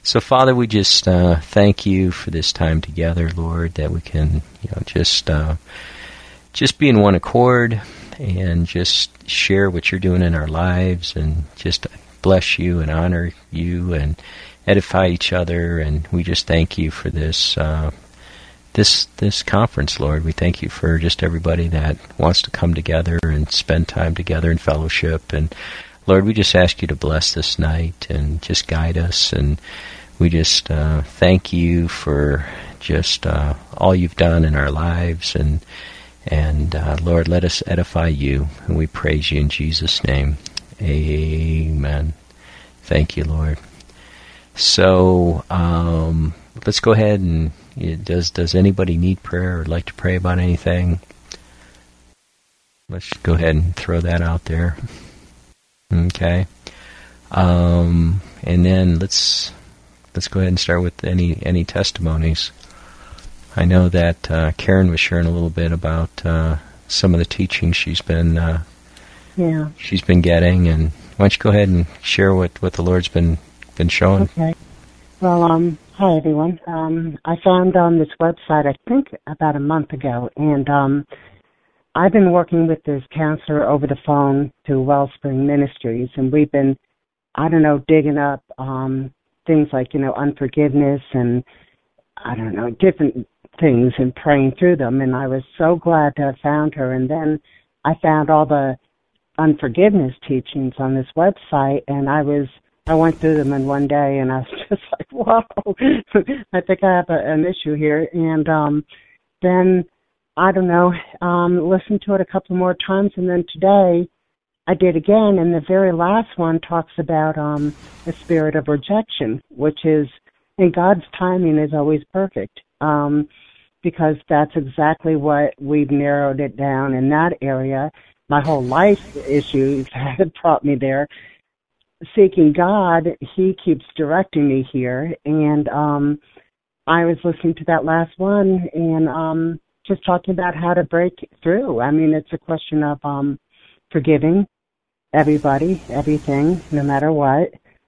So, Father, we just thank you for this time together, Lord, that we can, just be in one accord and just share what you're doing in our lives, and just bless you and honor you and edify each other. And we just thank you for this this conference, Lord. We thank you for just everybody that wants to come together and spend time together in fellowship. And Lord, we just ask you to bless this night and just guide us. And we just thank you for just all you've done in our lives. And Lord, let us edify you. And we praise you in Jesus' name. Amen. Thank you, Lord. So let's go ahead and does anybody need prayer or like to pray about anything? Let's go ahead and throw that out there. Okay. And then let's go ahead and start with any testimonies. I know that Karen was sharing a little bit about some of the teaching she's been getting, and why don't you go ahead and share what the Lord's been showing? Okay. Well, hi everyone. I found this website I think about a month ago, and I've been working with this counselor over the phone through Wellspring Ministries, and we've been, digging up things like, unforgiveness and, different things and praying through them. And I was so glad to have found her. And then I found all the unforgiveness teachings on this website, and I went through them in one day, and I was just like, wow, I think I have an issue here. And then, listened to it a couple more times, and then today I did again, and the very last one talks about the spirit of rejection, which is, and God's timing is always perfect, because that's exactly what we've narrowed it down in that area. My whole life issues have brought me there. Seeking God, He keeps directing me here, and I was listening to that last one, and just talking about how to break through. I mean, it's a question of forgiving everybody, everything, no matter what.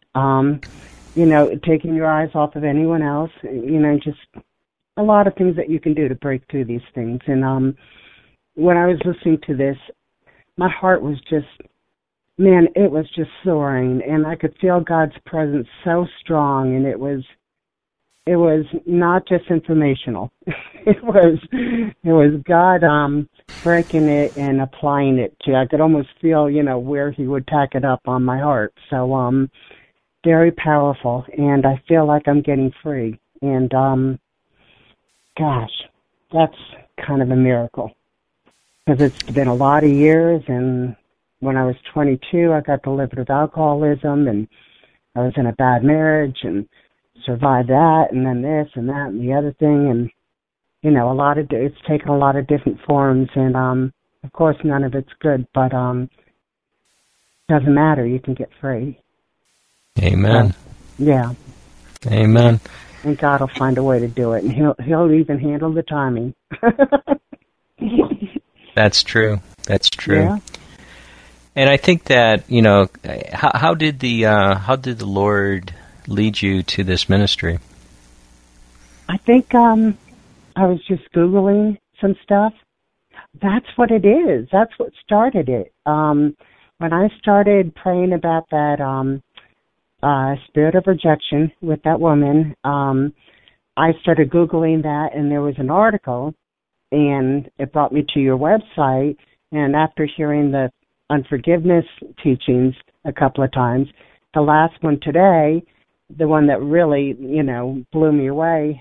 Taking your eyes off of anyone else. Just a lot of things that you can do to break through these things. And when I was listening to this, my heart was just, it was just soaring, and I could feel God's presence so strong, and it was not just informational. it was God breaking it and applying it to. I could almost feel, where He would tack it up on my heart. So very powerful, and I feel like I'm getting free. And gosh, that's kind of a miracle, because it's been a lot of years. And when I was 22, I got delivered of alcoholism, and I was in a bad marriage and survived that, and then this and that and the other thing, and it's taken a lot of different forms, and of course none of it's good, but doesn't matter. You can get free. Amen. Yeah. Amen. And God will find a way to do it, and He'll even handle the timing. That's true. That's true. Yeah. And I think that how did the Lord lead you to this ministry? I think I was just Googling some stuff. That's what it is. That's what started it. When I started praying about that spirit of rejection with that woman, I started Googling that, and there was an article, and it brought me to your website. And after hearing the unforgiveness teachings a couple of times, the last one today, the one that really, blew me away,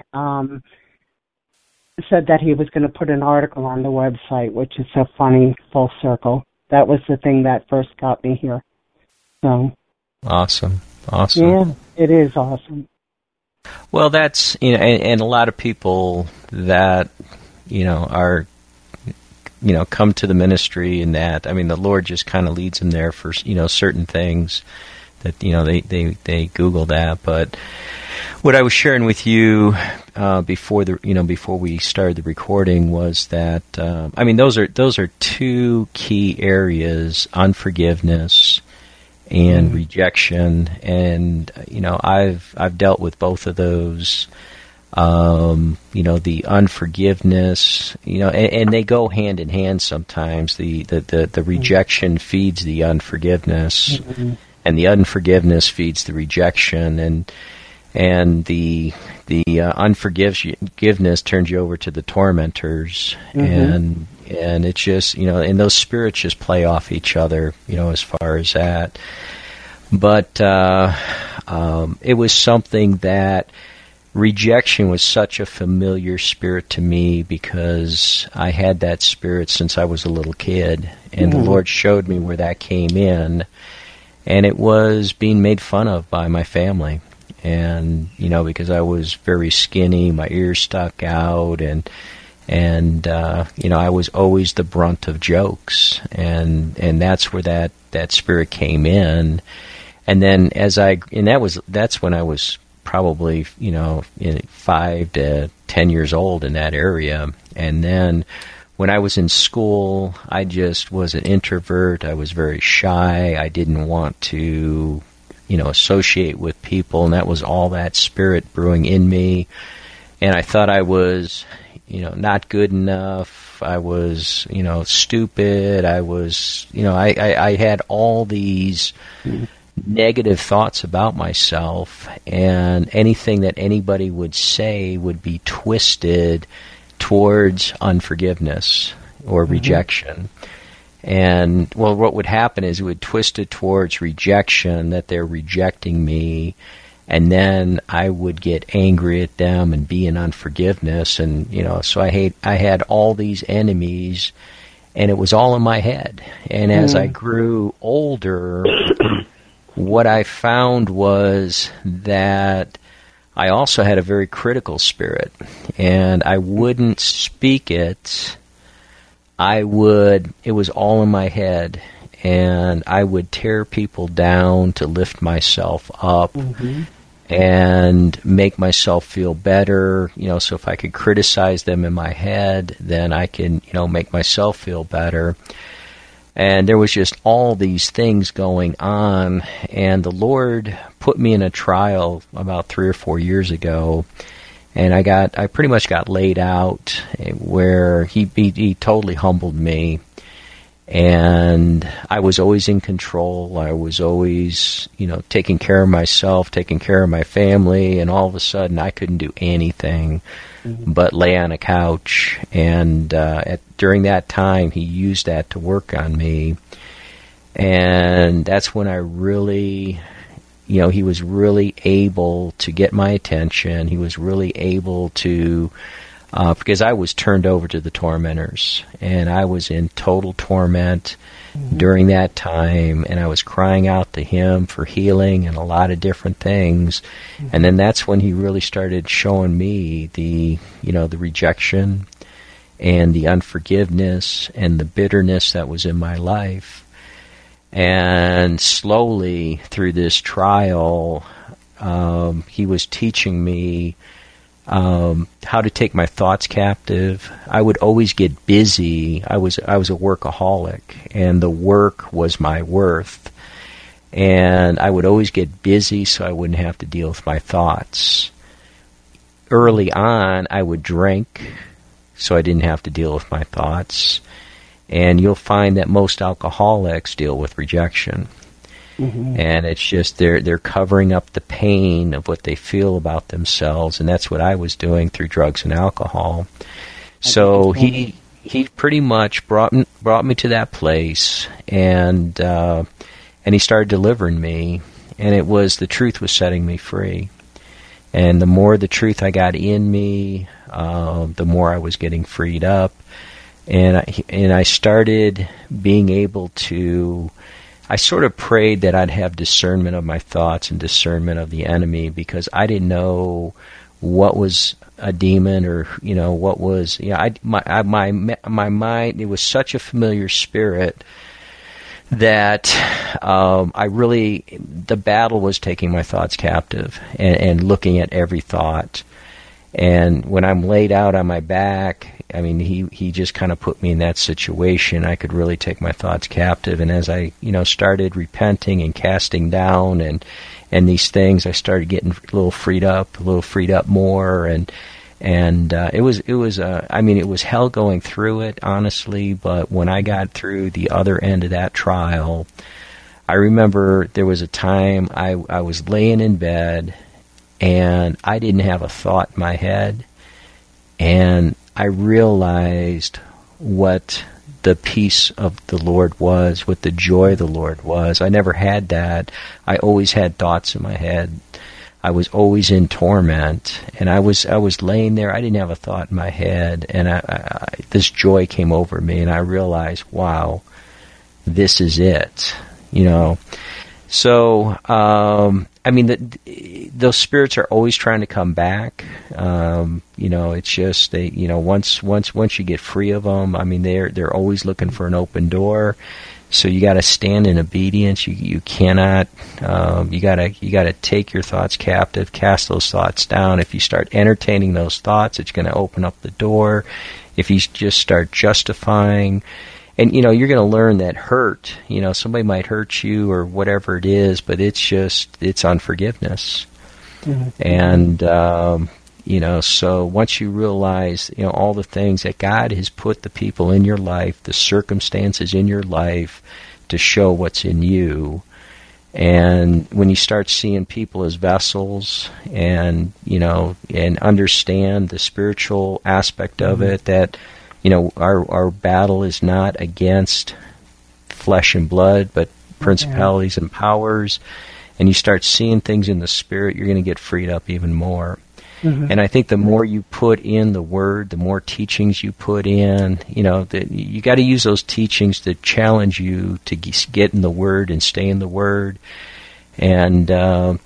said that he was going to put an article on the website, which is so funny, full circle. That was the thing that first got me here. So awesome. Yeah, it is awesome. Well, that's, and a lot of people that, are, come to the ministry, and that, the Lord just kind of leads them there for, certain things that, they Google that. But what I was sharing with you before we started the recording was that, those are two key areas: unforgiveness and rejection, and I've dealt with both of those. The unforgiveness, and they go hand in hand sometimes. The rejection feeds the unforgiveness, and the unforgiveness feeds the rejection, and the unforgiveness turns you over to the tormentors, and it's just, and those spirits just play off each other, as far as that. But it was something that rejection was such a familiar spirit to me because I had that spirit since I was a little kid, and the Lord showed me where that came in, and it was being made fun of by my family. And, because I was very skinny, my ears stuck out, and I was always the brunt of jokes, and that's where that spirit came in. And then that's when I was probably, 5 to 10 years old in that area. And then when I was in school, I just was an introvert. I was very shy. I didn't want to, associate with people, and that was all that spirit brewing in me. And I thought I was, not good enough. I was, stupid. I was, I had all these negative thoughts about myself, and anything that anybody would say would be twisted towards unforgiveness or rejection. And, well, what would happen is it would twist it towards rejection, that they're rejecting me, and then I would get angry at them and be in unforgiveness, and, so I had all these enemies, and it was all in my head. And as I grew older, what I found was that I also had a very critical spirit, and I wouldn't speak it. It was all in my head, and I would tear people down to lift myself up and make myself feel better, so if I could criticize them in my head, then I can, make myself feel better. And there was just all these things going on, and the Lord put me in a trial about 3 or 4 years ago, and I pretty much got laid out, where he totally humbled me, and I was always in control. I was always, taking care of myself, taking care of my family, and all of a sudden I couldn't do anything but lay on a couch. And during that time, he used that to work on me, and that's when I really, he was really able to get my attention. He was really able to, because I was turned over to the tormentors, and I was in total torment during that time, and I was crying out to him for healing and a lot of different things. And then that's when he really started showing me the rejection and the unforgiveness and the bitterness that was in my life. And slowly through this trial, he was teaching me how to take my thoughts captive. I would always get busy. I was a workaholic, and the work was my worth. And I would always get busy so I wouldn't have to deal with my thoughts. Early on, I would drink so I didn't have to deal with my thoughts. And you'll find that most alcoholics deal with rejection. And it's just they're covering up the pain of what they feel about themselves, and that's what I was doing through drugs and alcohol. So he pretty much brought me to that place, and he started delivering me, and it was the truth was setting me free. And the more the truth I got in me, the more I was getting freed up, and I started being able to. I sort of prayed that I'd have discernment of my thoughts and discernment of the enemy, because I didn't know what was a demon or, what was, my mind, it was such a familiar spirit that the battle was taking my thoughts captive and looking at every thought. And when I'm laid out on my back, I mean, he just kind of put me in that situation. I could really take my thoughts captive. And as I, started repenting and casting down and these things, I started getting a little freed up more. And it was hell going through it, honestly. But when I got through the other end of that trial, I remember there was a time I was laying in bed, and I didn't have a thought in my head, and I realized what the peace of the Lord was, what the joy of the Lord was. I never had that. I always had thoughts in my head. I was always in torment, and I was laying there. I didn't have a thought in my head, and this joy came over me, and I realized, wow, this is it. So, those spirits are always trying to come back. It's just they, once you get free of them, they're always looking for an open door. So you got to stand in obedience. You cannot. You gotta take your thoughts captive, cast those thoughts down. If you start entertaining those thoughts, it's going to open up the door. If you just start justifying. And, you're going to learn that hurt, somebody might hurt you or whatever it is, but it's unforgiveness. Mm-hmm. And, so once you realize, all the things that God has put the people in your life, the circumstances in your life to show what's in you, and when you start seeing people as vessels and, and understand the spiritual aspect of it, that our battle is not against flesh and blood, but principalities and powers. And you start seeing things in the Spirit, you're going to get freed up even more. Mm-hmm. And I think the more you put in the Word, the more teachings you put in, you got to use those teachings to challenge you to get in the Word and stay in the Word. And, and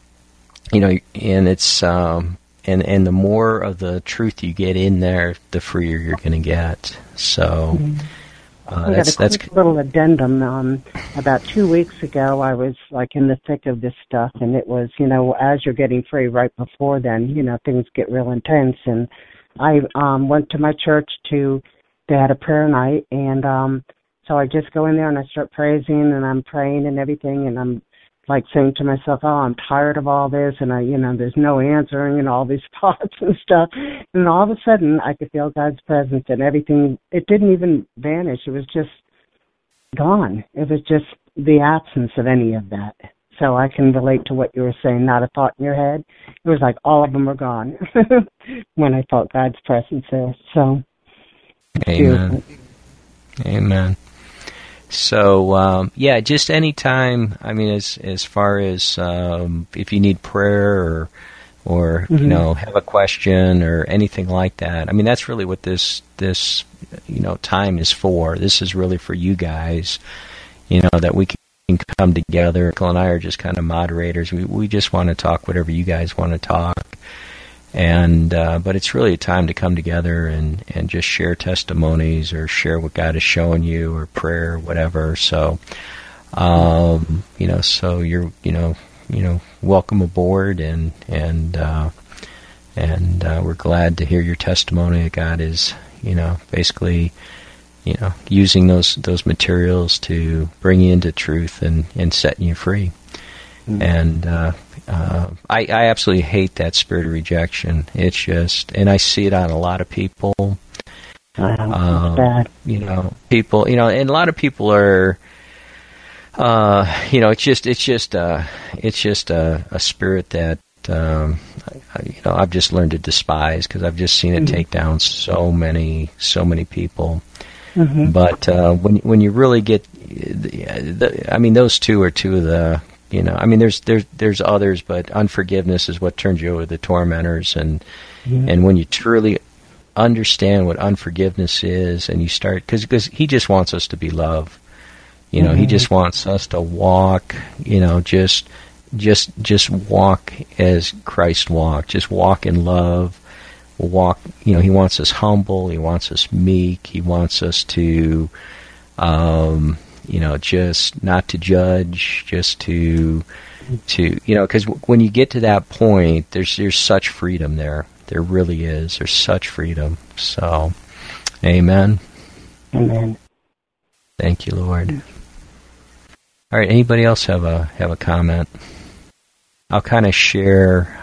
it's... And the more of the truth you get in there, the freer you're going to get. So that's a quick little addendum. About 2 weeks ago, I was in the thick of this stuff, and it was as you're getting free. Right before then, things get real intense. And I went to my church they had a prayer night, and so I just go in there and I start praising, and I'm praying and everything, and I'm saying to myself, oh, I'm tired of all this, and there's no answering, and all these thoughts and stuff. And all of a sudden, I could feel God's presence, and everything, it didn't even vanish. It was just gone. It was just the absence of any of that. So I can relate to what you were saying, not a thought in your head. It was like all of them were gone when I felt God's presence there. So, Amen. Amen. So, just any time, as far as if you need prayer or mm-hmm. Have a question or anything like that, that's really what this time is for. This is really for you guys, that we can come together. Michael and I are just kind of moderators. We just want to talk whatever you guys want to talk. And but it's really a time to come together and just share testimonies or share what God is showing you or prayer or whatever. So so you're welcome aboard, and we're glad to hear your testimony that God is basically using those materials to bring you into truth and setting you free. Mm-hmm. And I absolutely hate that spirit of rejection. It's just, and I see it on a lot of people. Bad. People, and a lot of people are, it's just a spirit that, I've just learned to despise, because I've just seen it mm-hmm. take down so many people. Mm-hmm. But when you really get, those two are two of the. There's others, but unforgiveness is what turns you over to the tormentors, and when you truly understand what unforgiveness is, and you start, because he just wants us to be loved, mm-hmm. He just wants us to walk, just walk as Christ walked, just walk in love, walk. He wants us humble, he wants us meek, he wants us to. Just not to judge, just to because when you get to that point, there's such freedom there. There really is. There's such freedom. So, amen. Amen. Thank you, Lord. All right. Anybody else have a comment? I'll kind of share.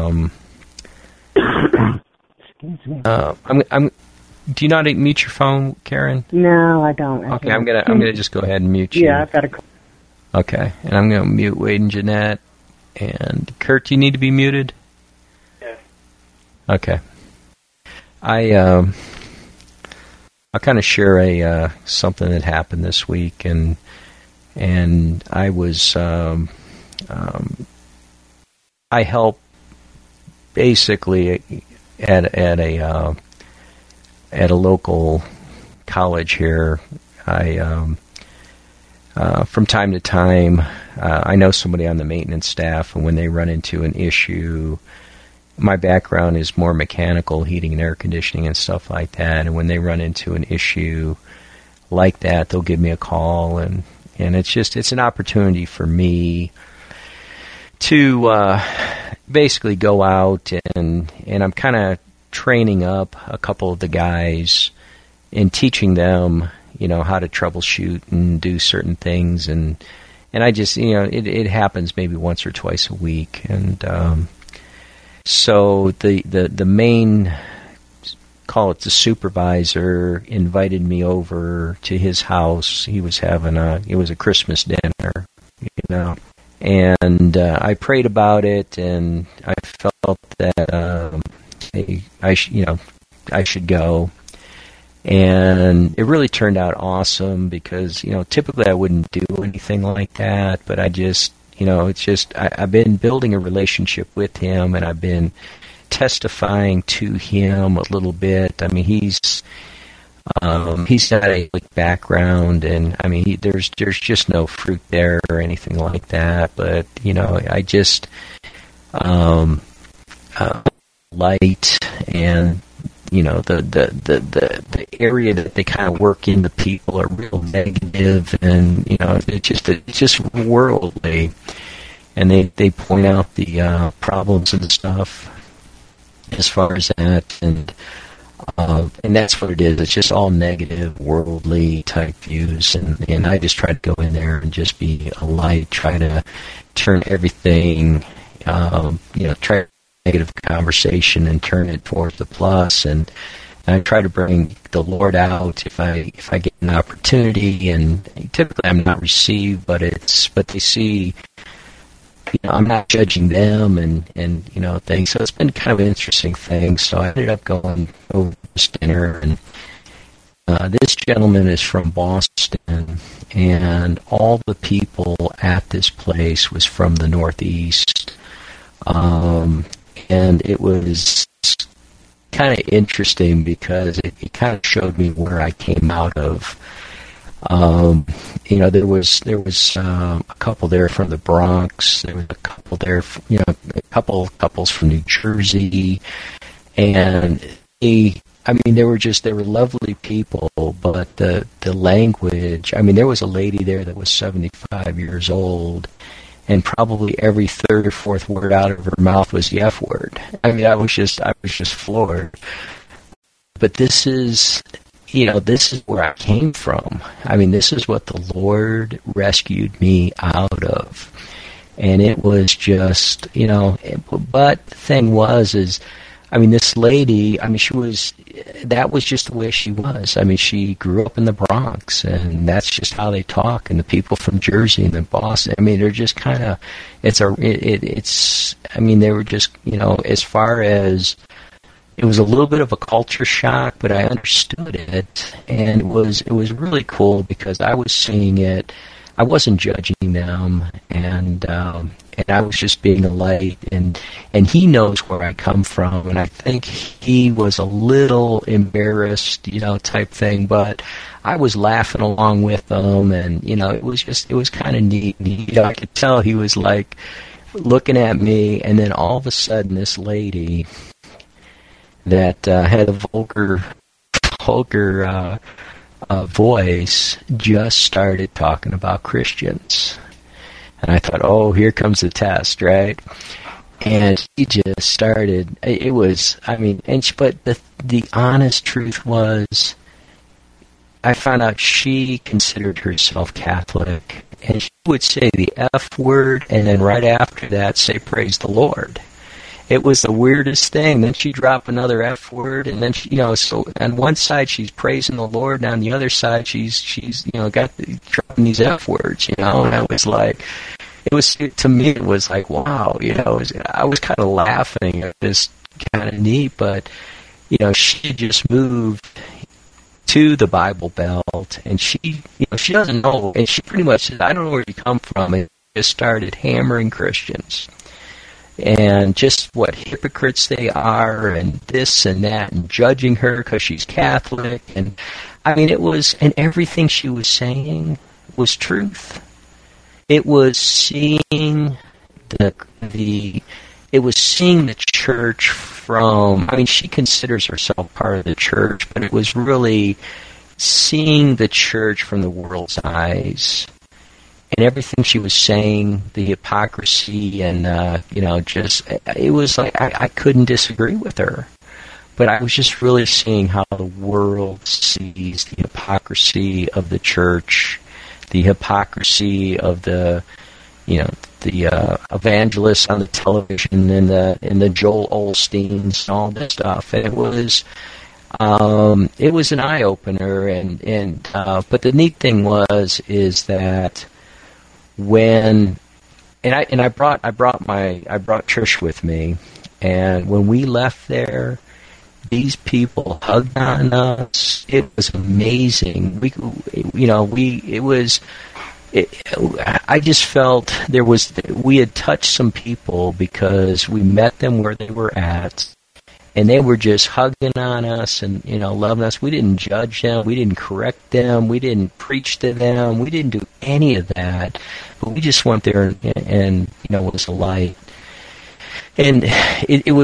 Excuse me. Do you not mute your phone, Karen? No, I don't. Okay, I'm gonna just go ahead and mute you. Yeah, I've got a. Okay, and I'm gonna mute Wade and Jeanette. And Kurt, do you need to be muted? Yeah. Okay. I'll kind of share something that happened this week, and I was I help basically at a local college here. I from time to time, I know somebody on the maintenance staff, and when they run into an issue, my background is more mechanical, heating and air conditioning and stuff like that, and when they run into an issue like that, they'll give me a call, and it's an opportunity for me to basically go out, and I'm kind of training up a couple of the guys and teaching them, how to troubleshoot and do certain things, and I just, it happens maybe once or twice a week, and so the main, call it the supervisor, invited me over to his house. He was having it was a Christmas dinner, and I prayed about it, and I felt that I should go. And it really turned out awesome because, typically I wouldn't do anything like that, but I just, I've been building a relationship with him, and I've been testifying to him a little bit. I mean, he's got a background, and I mean, there's just no fruit there or anything like that, but, I just, light and, the area that they kind of work in, the people are real negative, and it's just worldly, and they point out the problems and stuff as far as that, and that's what it is. It's just all negative, worldly type views, and I just try to go in there and just be a light, try to turn everything, try negative conversation and turn it towards the plus, and I try to bring the Lord out if I get an opportunity, and typically I'm not received, but they see, I'm not judging them and things, so it's been kind of an interesting thing. So I ended up going over this dinner, and this gentleman is from Boston, and all the people at this place was from the Northeast. And it was kind of interesting because it kind of showed me where I came out of. There was a couple there from the Bronx. There was a couple there, a couple couples from New Jersey, and they were lovely people, but the language. I mean, there was a lady there that was 75 years old, and probably every third or fourth word out of her mouth was the F word. I mean, I was just floored. But this is where I came from. I mean, this is what the Lord rescued me out of. And it was just, but the thing was, this lady, that was just the way she was. I mean, she grew up in the Bronx, and that's just how they talk. And the people from Jersey and then Boston, they're just kind of, they were just, as far as, it was a little bit of a culture shock, but I understood it, and it was really cool because I was seeing it. I wasn't judging them, and I was just being a light, and he knows where I come from, and I think he was a little embarrassed, type thing, but I was laughing along with them, and it was kind of neat. And I could tell he was like looking at me, and then all of a sudden, this lady that had a vulgar voice just started talking about Christians. And I thought, oh, here comes the test, right? And she just started, it was, I mean, but the honest truth was, I found out she considered herself Catholic, and she would say the F word, and then right after that say, praise the Lord. It was the weirdest thing. Then she'd drop another F word, and then she, so on one side she's praising the Lord, and on the other side she's dropping these F words, and it was like, to me it was like, wow, I was kind of laughing at this, kind of neat, but, she just moved to the Bible Belt, and she doesn't know, and she pretty much said, I don't know where you come from, and just started hammering Christians. And just what hypocrites they are, and this and that, and judging her because she's Catholic. And I mean, and everything she was saying was truth. It was seeing it was seeing the church from, I mean, she considers herself part of the church, but it was really seeing the church from the world's eyes. And everything she was saying, the hypocrisy, and it was like I couldn't disagree with her. But I was just really seeing how the world sees the hypocrisy of the church, the hypocrisy of the evangelists on the television, and the Joel Osteens and all that stuff. And it was an eye opener. But the neat thing is that. I brought Trish with me, and when we left there, these people hugged on us. It was amazing. I just felt we had touched some people because we met them where they were at. And they were just hugging on us and, loving us. We didn't judge them. We didn't correct them. We didn't preach to them. We didn't do any of that. But we just went there and was a light. And it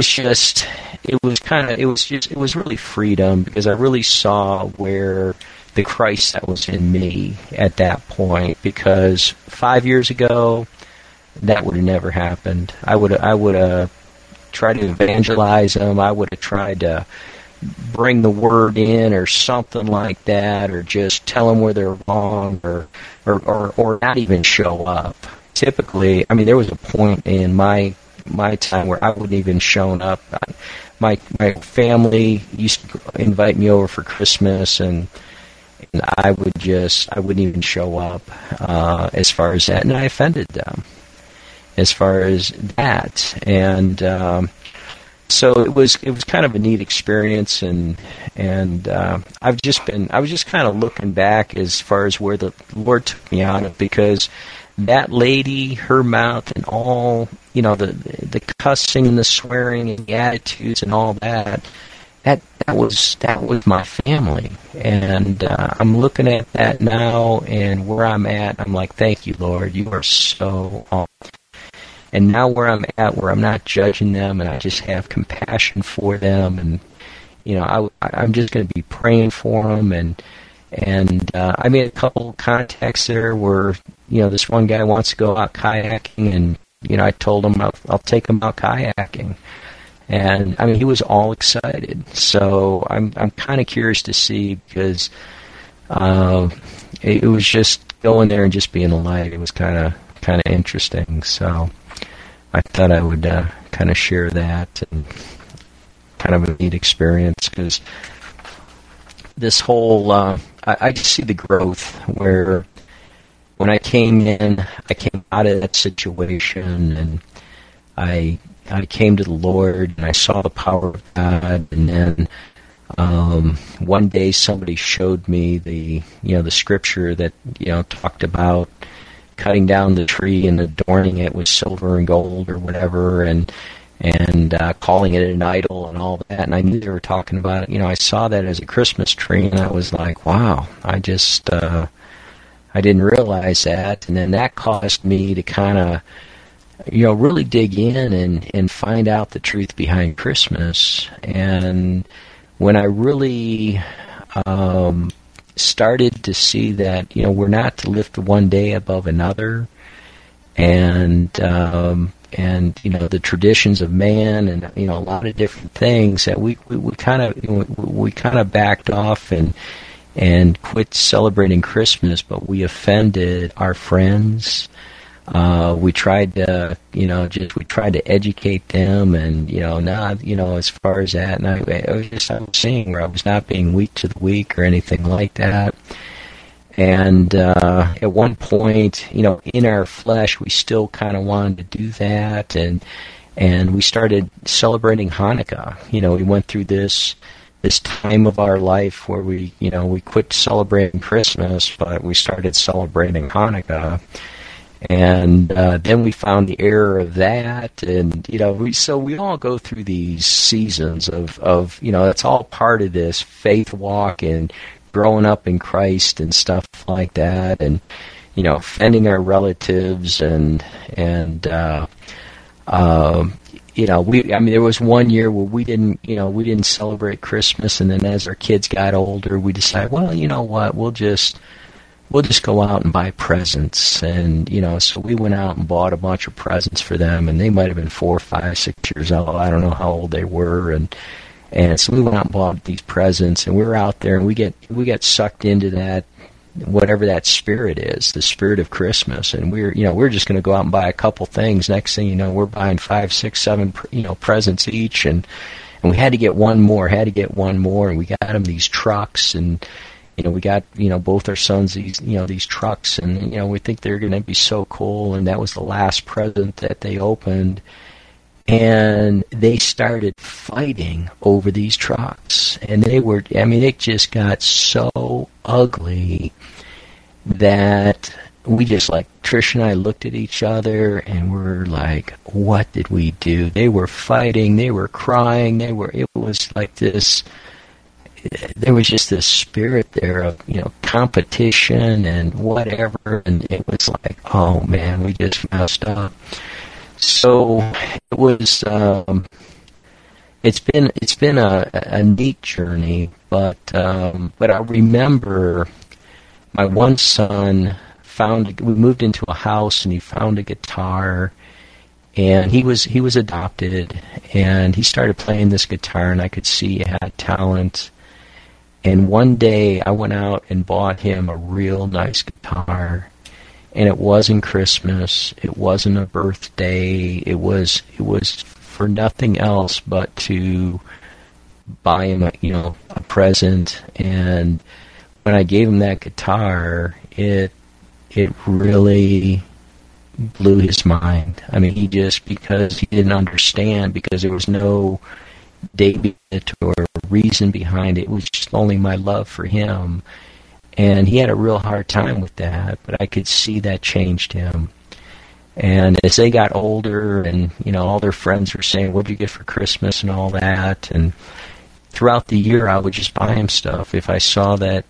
was really freedom, because I really saw where the Christ that was in me at that point. Because 5 years ago, that would have never happened. I would have try to evangelize them. I would have tried to bring the word in or something like that, or just tell them where they're wrong, or not even show up. Typically, I mean, there was a point in my time where I wouldn't even shown up. My family used to invite me over for Christmas, and I wouldn't even show up as far as that, and I offended them as far as that. And so it was kind of a neat experience, and I was just kind of looking back as far as where the Lord took me out of, because that lady, her mouth, and all, the cussing and the swearing and the attitudes and all that was my family. And I'm looking at that now, and where I'm at, I'm like, thank you, Lord, you are so awesome. And now where I'm at, where I'm not judging them, and I just have compassion for them, and I'm just going to be praying for them. And I made a couple contacts there where this one guy wants to go out kayaking, and I told him I'll take him out kayaking, and I mean he was all excited. So I'm kind of curious to see, because it was just going there and just being a light. It was kind of interesting. So I thought I would kind of share that, and kind of a neat experience, because this whole, I just see the growth where when I came out of that situation, and I came to the Lord, and I saw the power of God, and then one day somebody showed me the scripture that talked about cutting down the tree and adorning it with silver and gold or whatever, and calling it an idol and all that. And I knew they were talking about it. I saw that as a Christmas tree, and I was like, wow, I didn't realize that. And then that caused me to kind of, really dig in and find out the truth behind Christmas. And when I really started to see that, we're not to lift one day above another, and the traditions of man, and a lot of different things that we kind of backed off and quit celebrating Christmas, but we offended our friends. We tried to, we tried to educate them, and as far as that, and I was saying where I was not being weak to the weak or anything like that. And at one point, in our flesh, we still kind of wanted to do that, and we started celebrating Hanukkah. We went through this time of our life where we quit celebrating Christmas, but we started celebrating Hanukkah. And then we found the error of that, and we all go through these seasons of it's all part of this faith walk and growing up in Christ and stuff like that, and offending our relatives, and there was one year where we didn't celebrate Christmas, and then as our kids got older, we decided, well, you know what, we'll just go out and buy presents, and so we went out and bought a bunch of presents for them, and they might have been 4, 5, 6 years old. I don't know how old they were, and so we went out and bought these presents, and we were out there, and we get sucked into that, whatever that spirit is, the spirit of Christmas, and we're just going to go out and buy a couple things. Next thing you know, we're buying 5, 6, 7 presents each, and we had to get one more, and we got them these trucks, and we got, both our sons these trucks, and, we think they're going to be so cool, and that was the last present that they opened, and they started fighting over these trucks, and it just got so ugly that we just, Trish and I looked at each other, and we're like, what did we do? They were fighting, they were crying, it was like this. There was just this spirit there of, competition and whatever, and it was like, oh man, we just messed up. So it was, it's been a neat journey, but I remember my one son we moved into a house, and he found a guitar, and he was adopted, and he started playing this guitar, and I could see he had talent. And one day I went out and bought him a real nice guitar, and it wasn't Christmas, it wasn't a birthday, it was for nothing else but to buy him a present. And when I gave him that guitar, it really blew his mind. Because he didn't understand, because there was no date or reason behind it. It was just only my love for him, and he had a real hard time with that, but I could see that changed him. And as they got older, and all their friends were saying, what'd you get for Christmas and all that, and throughout the year I would just buy him stuff. If I saw that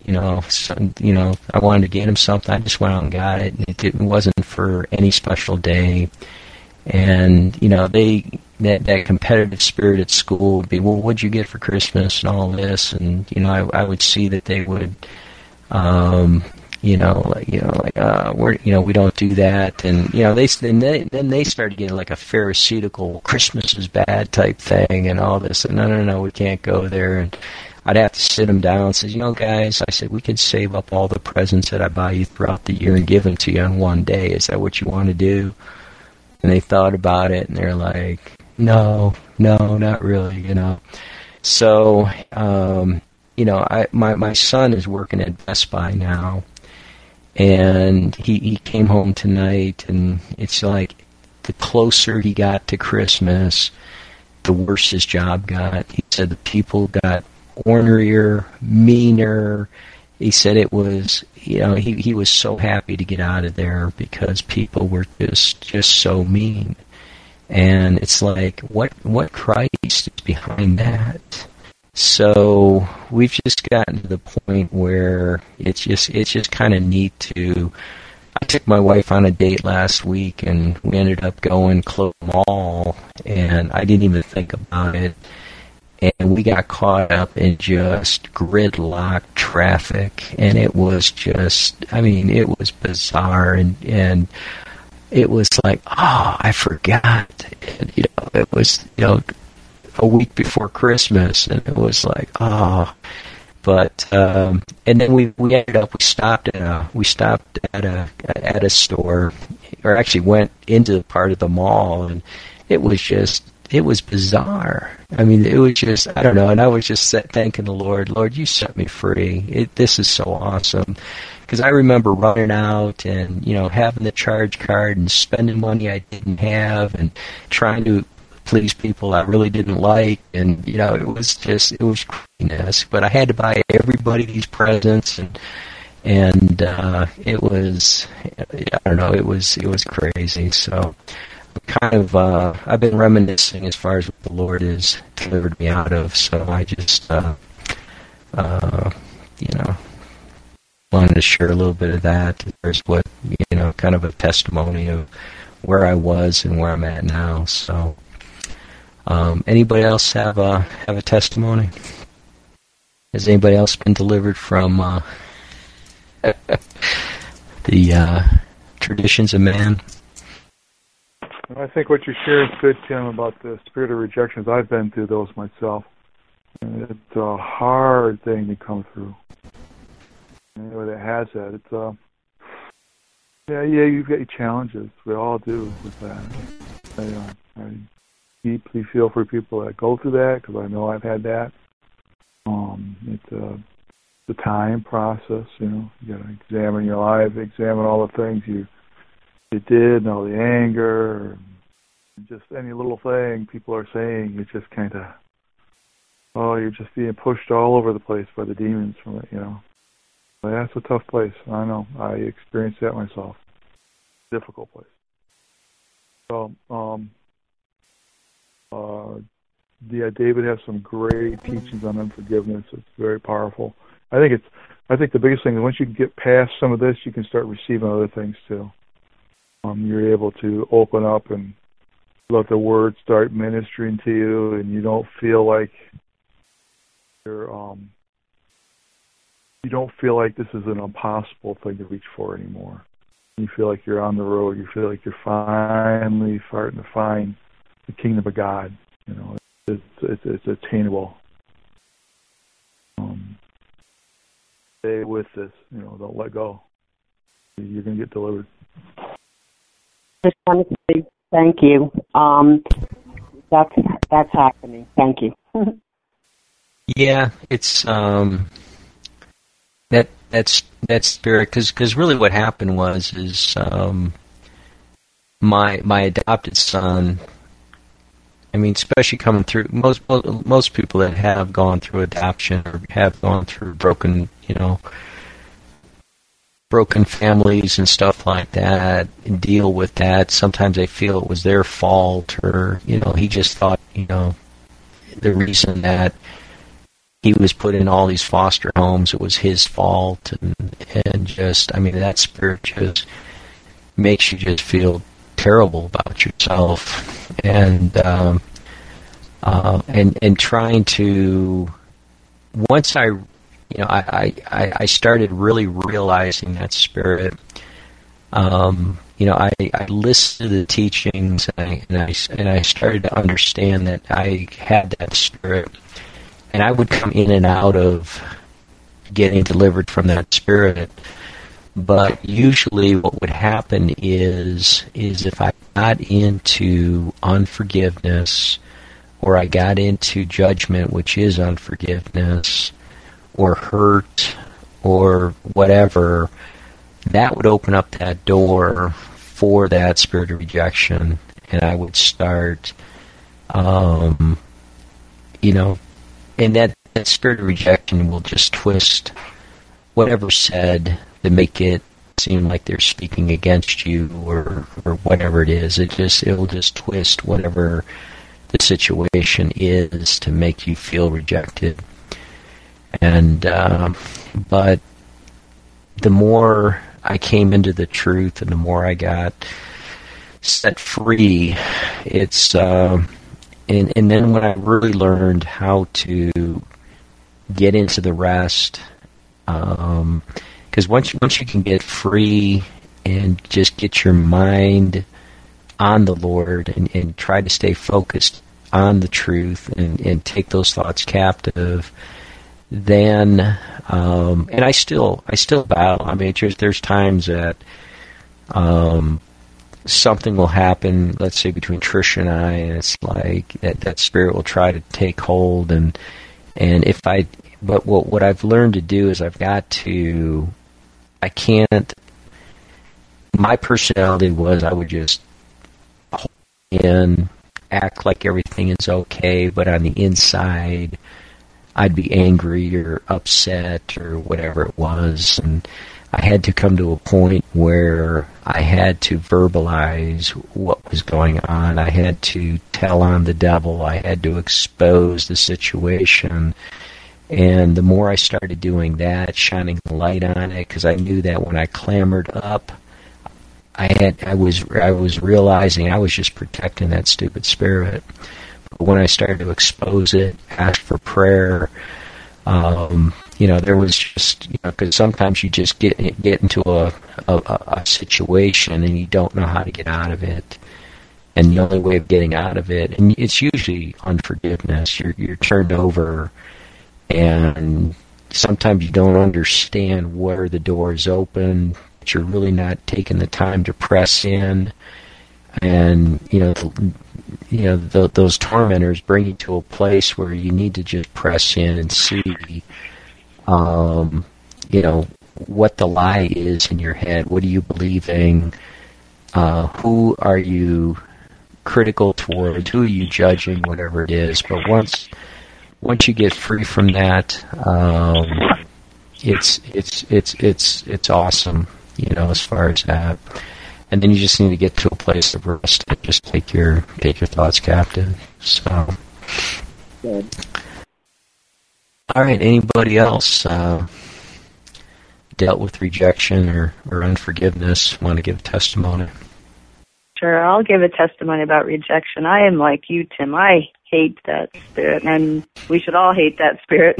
I wanted to get him something, I just went out and got it, and it wasn't for any special day. And that competitive spirit at school would be, well, what'd you get for Christmas and all this, and I would see that they would, we don't do that, and then they started getting like a pharisaical Christmas is bad type thing and all this, and no, we can't go there, and I'd have to sit them down and say, guys, I said, we could save up all the presents that I buy you throughout the year and give them to you on one day. Is that what you want to do? And they thought about it, and they're like, no, not really, So, my son is working at Best Buy now, and he came home tonight, and it's like the closer he got to Christmas, the worse his job got. He said the people got ornerier, meaner. He said it was, he was so happy to get out of there because people were just so mean. And it's like, what Christ is behind that? So we've just gotten to the point where it's just kind of neat to. I took my wife on a date last week, and we ended up going Clove Mall, and I didn't even think about it. And we got caught up in just gridlock traffic, and it was just, it was bizarre, and it was like, oh, I forgot. And, it was, a week before Christmas, and it was like, oh. But and then we ended up we stopped at a store, or actually went into the part of the mall, and it was bizarre. I mean, it was just, I don't know, and I was just thanking the Lord, you set me free. This is so awesome. Because I remember running out and, having the charge card and spending money I didn't have and trying to please people I really didn't like, and it was craziness. But I had to buy everybody these presents, and it was, I don't know, it was crazy. So kind of I've been reminiscing as far as what the Lord has delivered me out of. So I just wanted to share a little bit of that. There's what kind of a testimony of where I was and where I'm at now. So. Anybody else have a testimony? Has anybody else been delivered from the traditions of man? I think what you're sharing is good, Tim, about the spirit of rejections. I've been through those myself. And it's a hard thing to come through. Anybody that has that, it's you've got your challenges. We all do with that. I deeply feel for people that go through that, because I know I've had that. It's the time process, you got to examine your life, examine all the things you did, and all the anger, just any little thing people are saying. It's just kind of, you're just being pushed all over the place by the demons from it, But that's a tough place. I know. I experienced that myself. Difficult place. So, David has some great teachings on unforgiveness. It's very powerful. I think the biggest thing is once you get past some of this, you can start receiving other things too. You're able to open up and let the Word start ministering to you, and you don't feel like you don't feel like this is an impossible thing to reach for anymore. You feel like you're on the road. You feel like you're finally starting to find the kingdom of God. It's attainable. Stay with this. Don't let go. You're going to get delivered. Just want to say thank you. That's happening. Thank you. Yeah, it's that spirit, because really what happened is my adopted son. I mean, especially coming through most people that have gone through adoption or have gone through broken families and stuff like that, and deal with that. Sometimes they feel it was their fault, or he just thought the reason that he was put in all these foster homes, it was his fault, and just, I mean, that spirit just makes you just feel terrible about yourself, and trying to, once I started really realizing that spirit. I listened to the teachings, and I started to understand that I had that spirit, and I would come in and out of getting delivered from that spirit. But usually what would happen is if I got into unforgiveness, or I got into judgment, which is unforgiveness, or hurt, or whatever, that would open up that door for that spirit of rejection, and I would start, and that spirit of rejection will just twist whatever's said to make it seem like they're speaking against you, or whatever it is. It'll just twist whatever the situation is to make you feel rejected. And but the more I came into the truth, and the more I got set free, it's and then when I really learned how to get into the rest, because once you can get free and just get your mind on the Lord and try to stay focused on the truth and take those thoughts captive, then and I still battle. I mean, there's times that something will happen, let's say between Trish and I, and it's like that spirit will try to take hold, and if but what I've learned to do is I can't. My personality was I would just hold in, act like everything is okay, but on the inside, I'd be angry or upset or whatever it was, and I had to come to a point where I had to verbalize what was going on. I had to tell on the devil. I had to expose the situation. And the more I started doing that, shining the light on it, because I knew that when I clambered up, I was realizing I was just protecting that stupid spirit. But when I started to expose it, ask for prayer, there was just, because sometimes you just get into a situation and you don't know how to get out of it. And the only way of getting out of it, and it's usually unforgiveness. You're turned over, and sometimes you don't understand where the door is open, but you're really not taking the time to press in. And, those tormentors bring you to a place where you need to just press in and see, what the lie is in your head. What are you believing? Who are you critical towards? Who are you judging? Whatever it is. But once you get free from that, it's awesome, as far as that. And then you just need to get to a place of rest and just take your thoughts captive. So, Good. All right. Anybody else dealt with rejection or unforgiveness? Want to give a testimony? Sure, I'll give a testimony about rejection. I am like you, Tim. I hate that spirit, and we should all hate that spirit.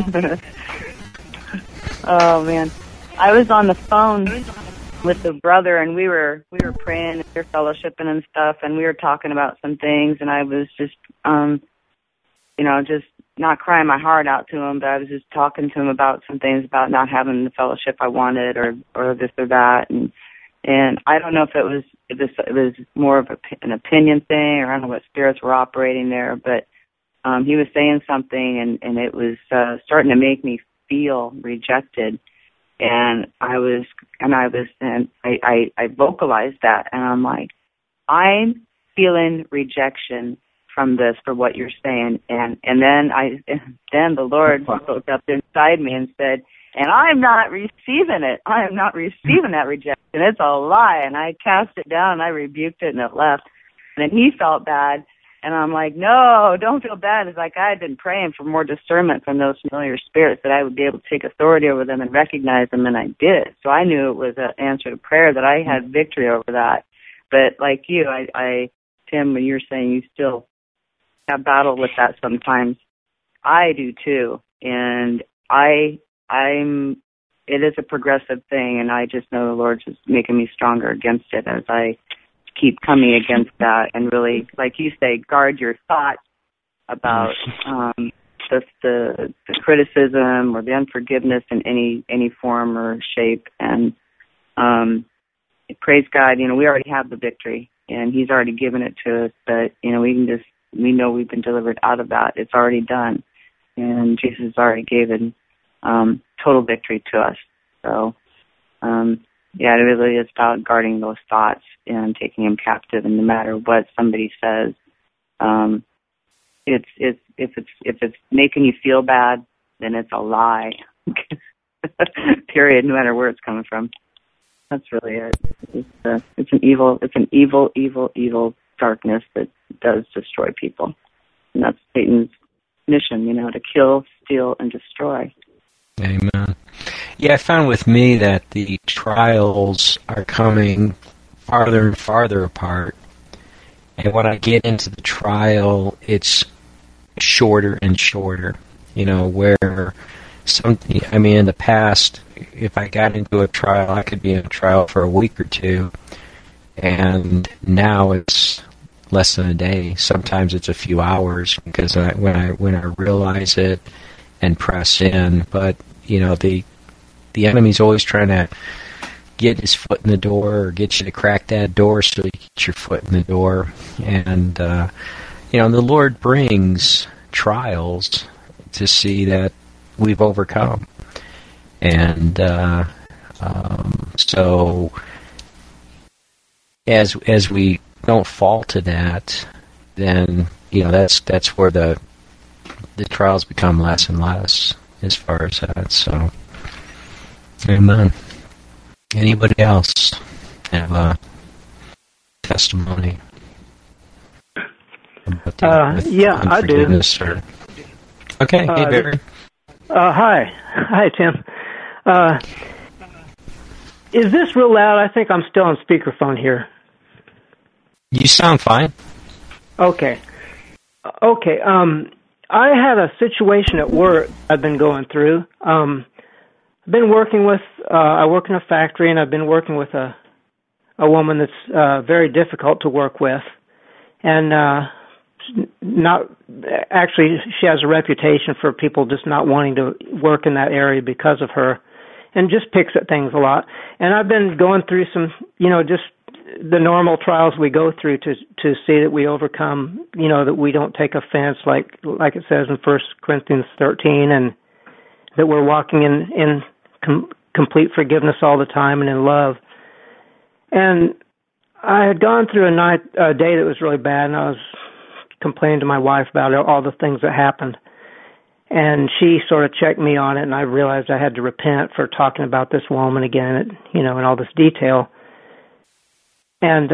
Oh man, I was on the phone with a brother, and we were praying, we were fellowshipping and stuff, and we were talking about some things, and I was just, just not crying my heart out to him, but I was just talking to him about some things about not having the fellowship I wanted, or this or that, and I don't know if it was more of an opinion thing, or I don't know what spirits were operating there, but he was saying something, and it was starting to make me feel rejected. And I vocalized that, and I'm like, I'm feeling rejection from this, for what you're saying, and then the Lord spoke up inside me and said, and I'm not receiving it. I am not receiving that rejection. It's a lie. And I cast it down, and I rebuked it, and it left. And then he felt bad, and I'm like, no, don't feel bad. It's like I had been praying for more discernment from those familiar spirits, that I would be able to take authority over them and recognize them, and I did. So I knew it was an answer to prayer, that I had victory over that. But like you, Tim, when you're saying you still have battle with that sometimes, I do too. And it is a progressive thing, and I just know the Lord's just making me stronger against it as I keep coming against that, and really, like you say, guard your thoughts about the criticism or the unforgiveness in any form or shape. And praise God, we already have the victory, and He's already given it to us. But we know we've been delivered out of that. It's already done, and Jesus has already given total victory to us. So, it really is about guarding those thoughts and taking them captive. And no matter what somebody says, if it's making you feel bad, then it's a lie. Period. No matter where it's coming from. That's really it. It's an evil darkness that does destroy people, and that's Satan's mission. To kill, steal, and destroy. Amen. Yeah, I found with me that the trials are coming farther and farther apart. And when I get into the trial, it's shorter and shorter. Where in the past, if I got into a trial, I could be in a trial for a week or two, and now it's less than a day. Sometimes it's a few hours because when I realize it and press in. But the enemy's always trying to get his foot in the door or get you to crack that door so you get your foot in the door. And the Lord brings trials to see that we've overcome. And so as we don't fall to that, then that's where the trials become less and less as far as that. So, amen. Anybody else have a testimony? Yeah, I do. Okay, hey Barry. Hi, Tim. Is this real loud? I think I'm still on speakerphone here. You sound fine. Okay. I had a situation at work I've been going through. I've been working with, I work in a factory, and I've been working with a woman that's very difficult to work with. And she has a reputation for people just not wanting to work in that area because of her, and just picks at things a lot. And I've been going through some, just the normal trials we go through to see that we overcome, that we don't take offense, like it says in 1 Corinthians 13, and that we're walking in complete forgiveness all the time and in love. And I had gone through a day that was really bad, and I was complaining to my wife about all the things that happened. And she sort of checked me on it, and I realized I had to repent for talking about this woman again, in all this detail. And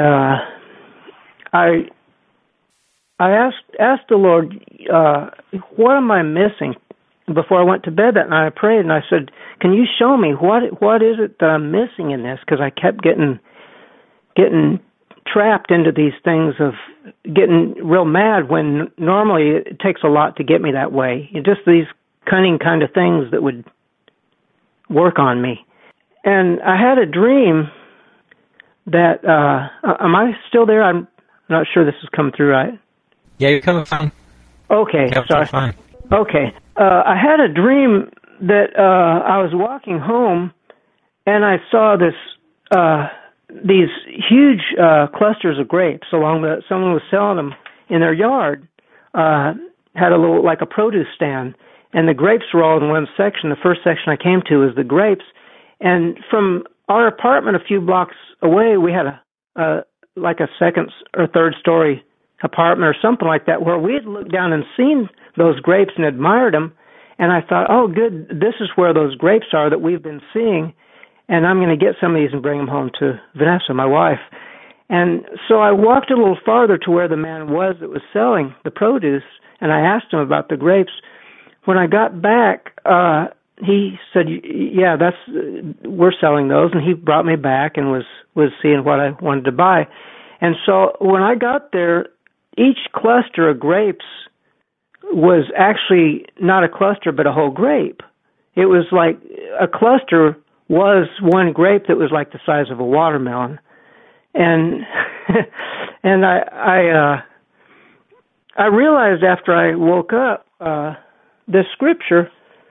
I asked the Lord, what am I missing? Before I went to bed that night, I prayed, and I said, can you show me what is it that I'm missing in this? Because I kept getting trapped into these things of getting real mad when normally it takes a lot to get me that way. Just these cunning kind of things that would work on me. And I had a dream that, am I still there? I'm not sure this has come through right. Yeah, you're coming fine. Okay, sorry. Fine. Okay. I had a dream that I was walking home, and I saw these huge clusters of grapes along someone was selling them in their yard, had a little, like a produce stand, and the grapes were all in one section. The first section I came to was the grapes, and from our apartment a few blocks away, we had like a second or third story apartment or something like that, where we had looked down and seen those grapes and admired them, and I thought, oh, good, this is where those grapes are that we've been seeing, and I'm going to get some of these and bring them home to Vanessa, my wife. And so I walked a little farther to where the man was that was selling the produce, and I asked him about the grapes. When I got back, he said, yeah, we're selling those, and he brought me back and was seeing what I wanted to buy. And so when I got there, each cluster of grapes was actually not a cluster, but a whole grape. It was like a cluster was one grape that was like the size of a watermelon. And and I realized after I woke up, this scripture,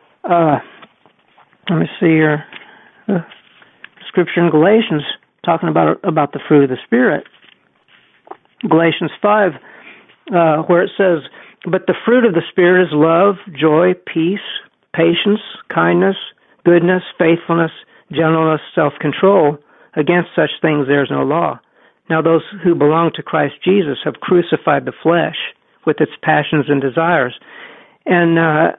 let me see here, scripture in Galatians talking about the fruit of the Spirit. Galatians 5, where it says, but the fruit of the Spirit is love, joy, peace, patience, kindness, goodness, faithfulness, gentleness, self-control. Against such things there is no law. Now those who belong to Christ Jesus have crucified the flesh with its passions and desires. And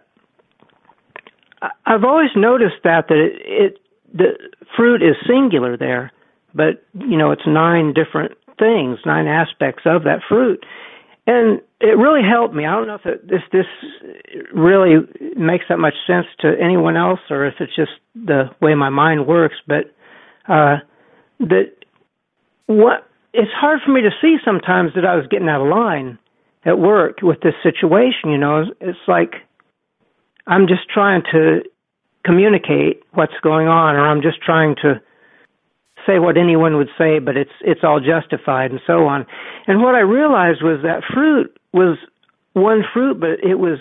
I've always noticed that the fruit is singular there, but it's 9 different things, 9 aspects of that fruit. And it really helped me. I don't know if this really makes that much sense to anyone else, or if it's just the way my mind works. But it's hard for me to see sometimes that I was getting out of line at work with this situation. It's like I'm just trying to communicate what's going on, or I'm just trying to say what anyone would say, but it's all justified and so on. And what I realized was that fruit was one fruit, but it was,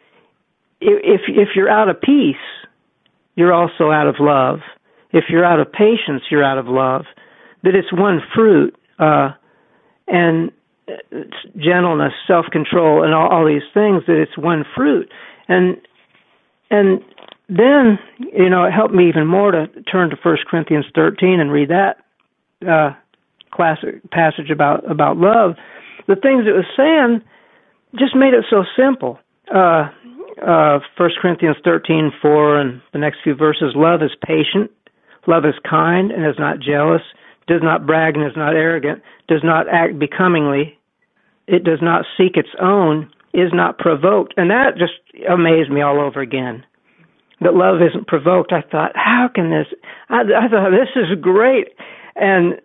if you're out of peace, you're also out of love. If you're out of patience, you're out of love. That it's one fruit, and it's gentleness, self-control, and all these things, that it's one fruit. And then, it helped me even more to turn to 1 Corinthians 13 and read that classic passage about love. The things it was saying just made it so simple. 1 Corinthians 13:4 and the next few verses, love is patient, love is kind and is not jealous, does not brag and is not arrogant, does not act becomingly, it does not seek its own, is not provoked. And that just amazed me all over again. That love isn't provoked. I thought, how can this? I thought, this is great. And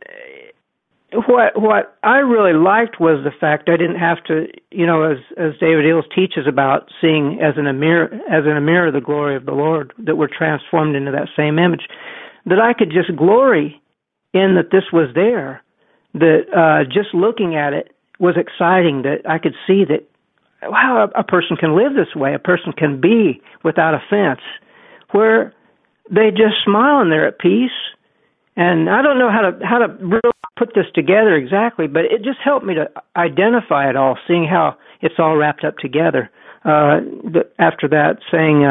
what I really liked was the fact I didn't have to, as David Eels teaches about, seeing as in a mirror the glory of the Lord, that we're transformed into that same image, that I could just glory in that this was there, that just looking at it was exciting, that I could see that, wow, a person can live this way, a person can be without offense, where they just smile and they're at peace. And I don't know how to really put this together exactly, but it just helped me to identify it all, seeing how it's all wrapped up together. After that, saying,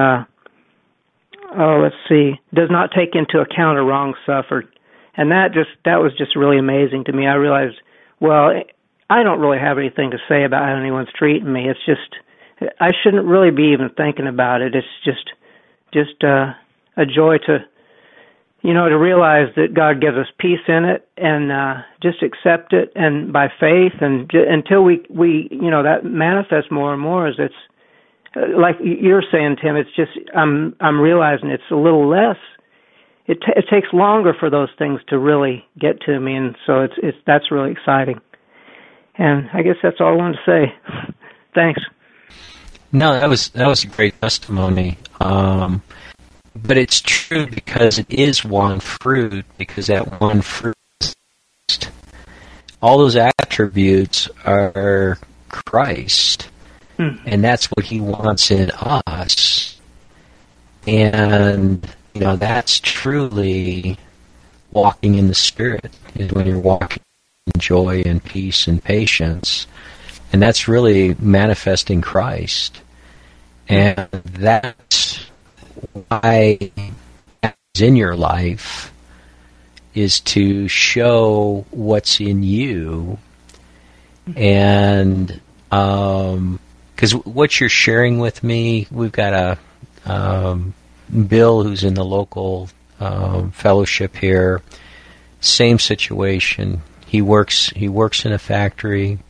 let's see, does not take into account a wrong suffered. And that was just really amazing to me. I realized, well, I don't really have anything to say about how anyone's treating me. It's just, I shouldn't really be even thinking about it. It's just a joy to, to realize that God gives us peace in it, and just accept it, and by faith, and until we that manifests more and more. As it's like you're saying, Tim, it's just I'm realizing it's a little less. It takes longer for those things to really get to me, and so that's really exciting. And I guess that's all I wanted to say. Thanks. No, that was a great testimony. But it's true, because it is one fruit, because that one fruit, all those attributes are Christ, and that's what He wants in us. And, that's truly walking in the Spirit, is when you're walking in joy and peace and patience. And that's really manifesting Christ. And that's why is in your life is to show what's in you. And because what you're sharing with me, we've got a Bill who's in the local fellowship here, same situation. He works in a factory.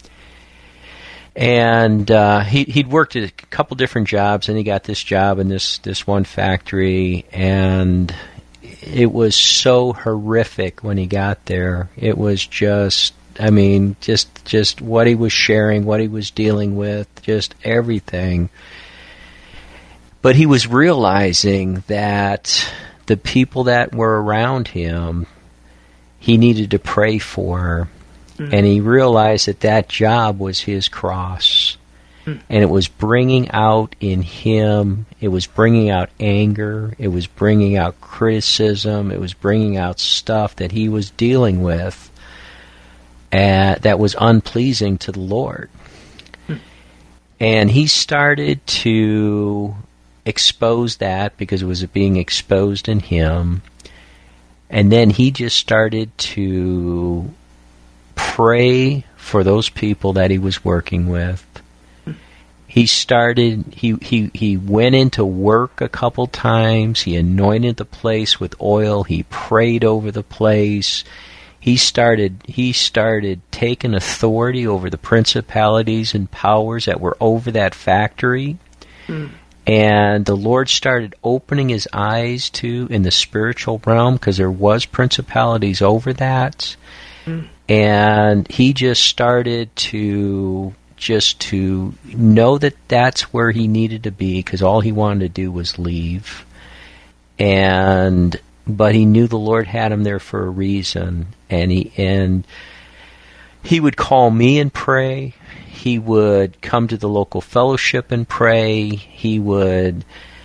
And he'd worked at a couple different jobs, and he got this job in this one factory, and it was so horrific when he got there. It was just what he was sharing, what he was dealing with, just everything. But he was realizing that the people that were around him, he needed to pray for. And he realized that job was his cross. And it was bringing out in him, it was bringing out anger, it was bringing out criticism, it was bringing out stuff that he was dealing with that was unpleasing to the Lord. And he started to expose that, because it was being exposed in him. And then he just started to pray for those people that he was working with. He went into work a couple times. He anointed the place with oil. He prayed over the place. He started taking authority over the principalities and powers that were over that factory. And the Lord started opening his eyes in the spiritual realm, because there was principalities over that. And he just started to know that that's where he needed to be, because all he wanted to do was leave. but he knew the Lord had him there for a reason, and he would call me and pray. He would come to the local fellowship and pray. He would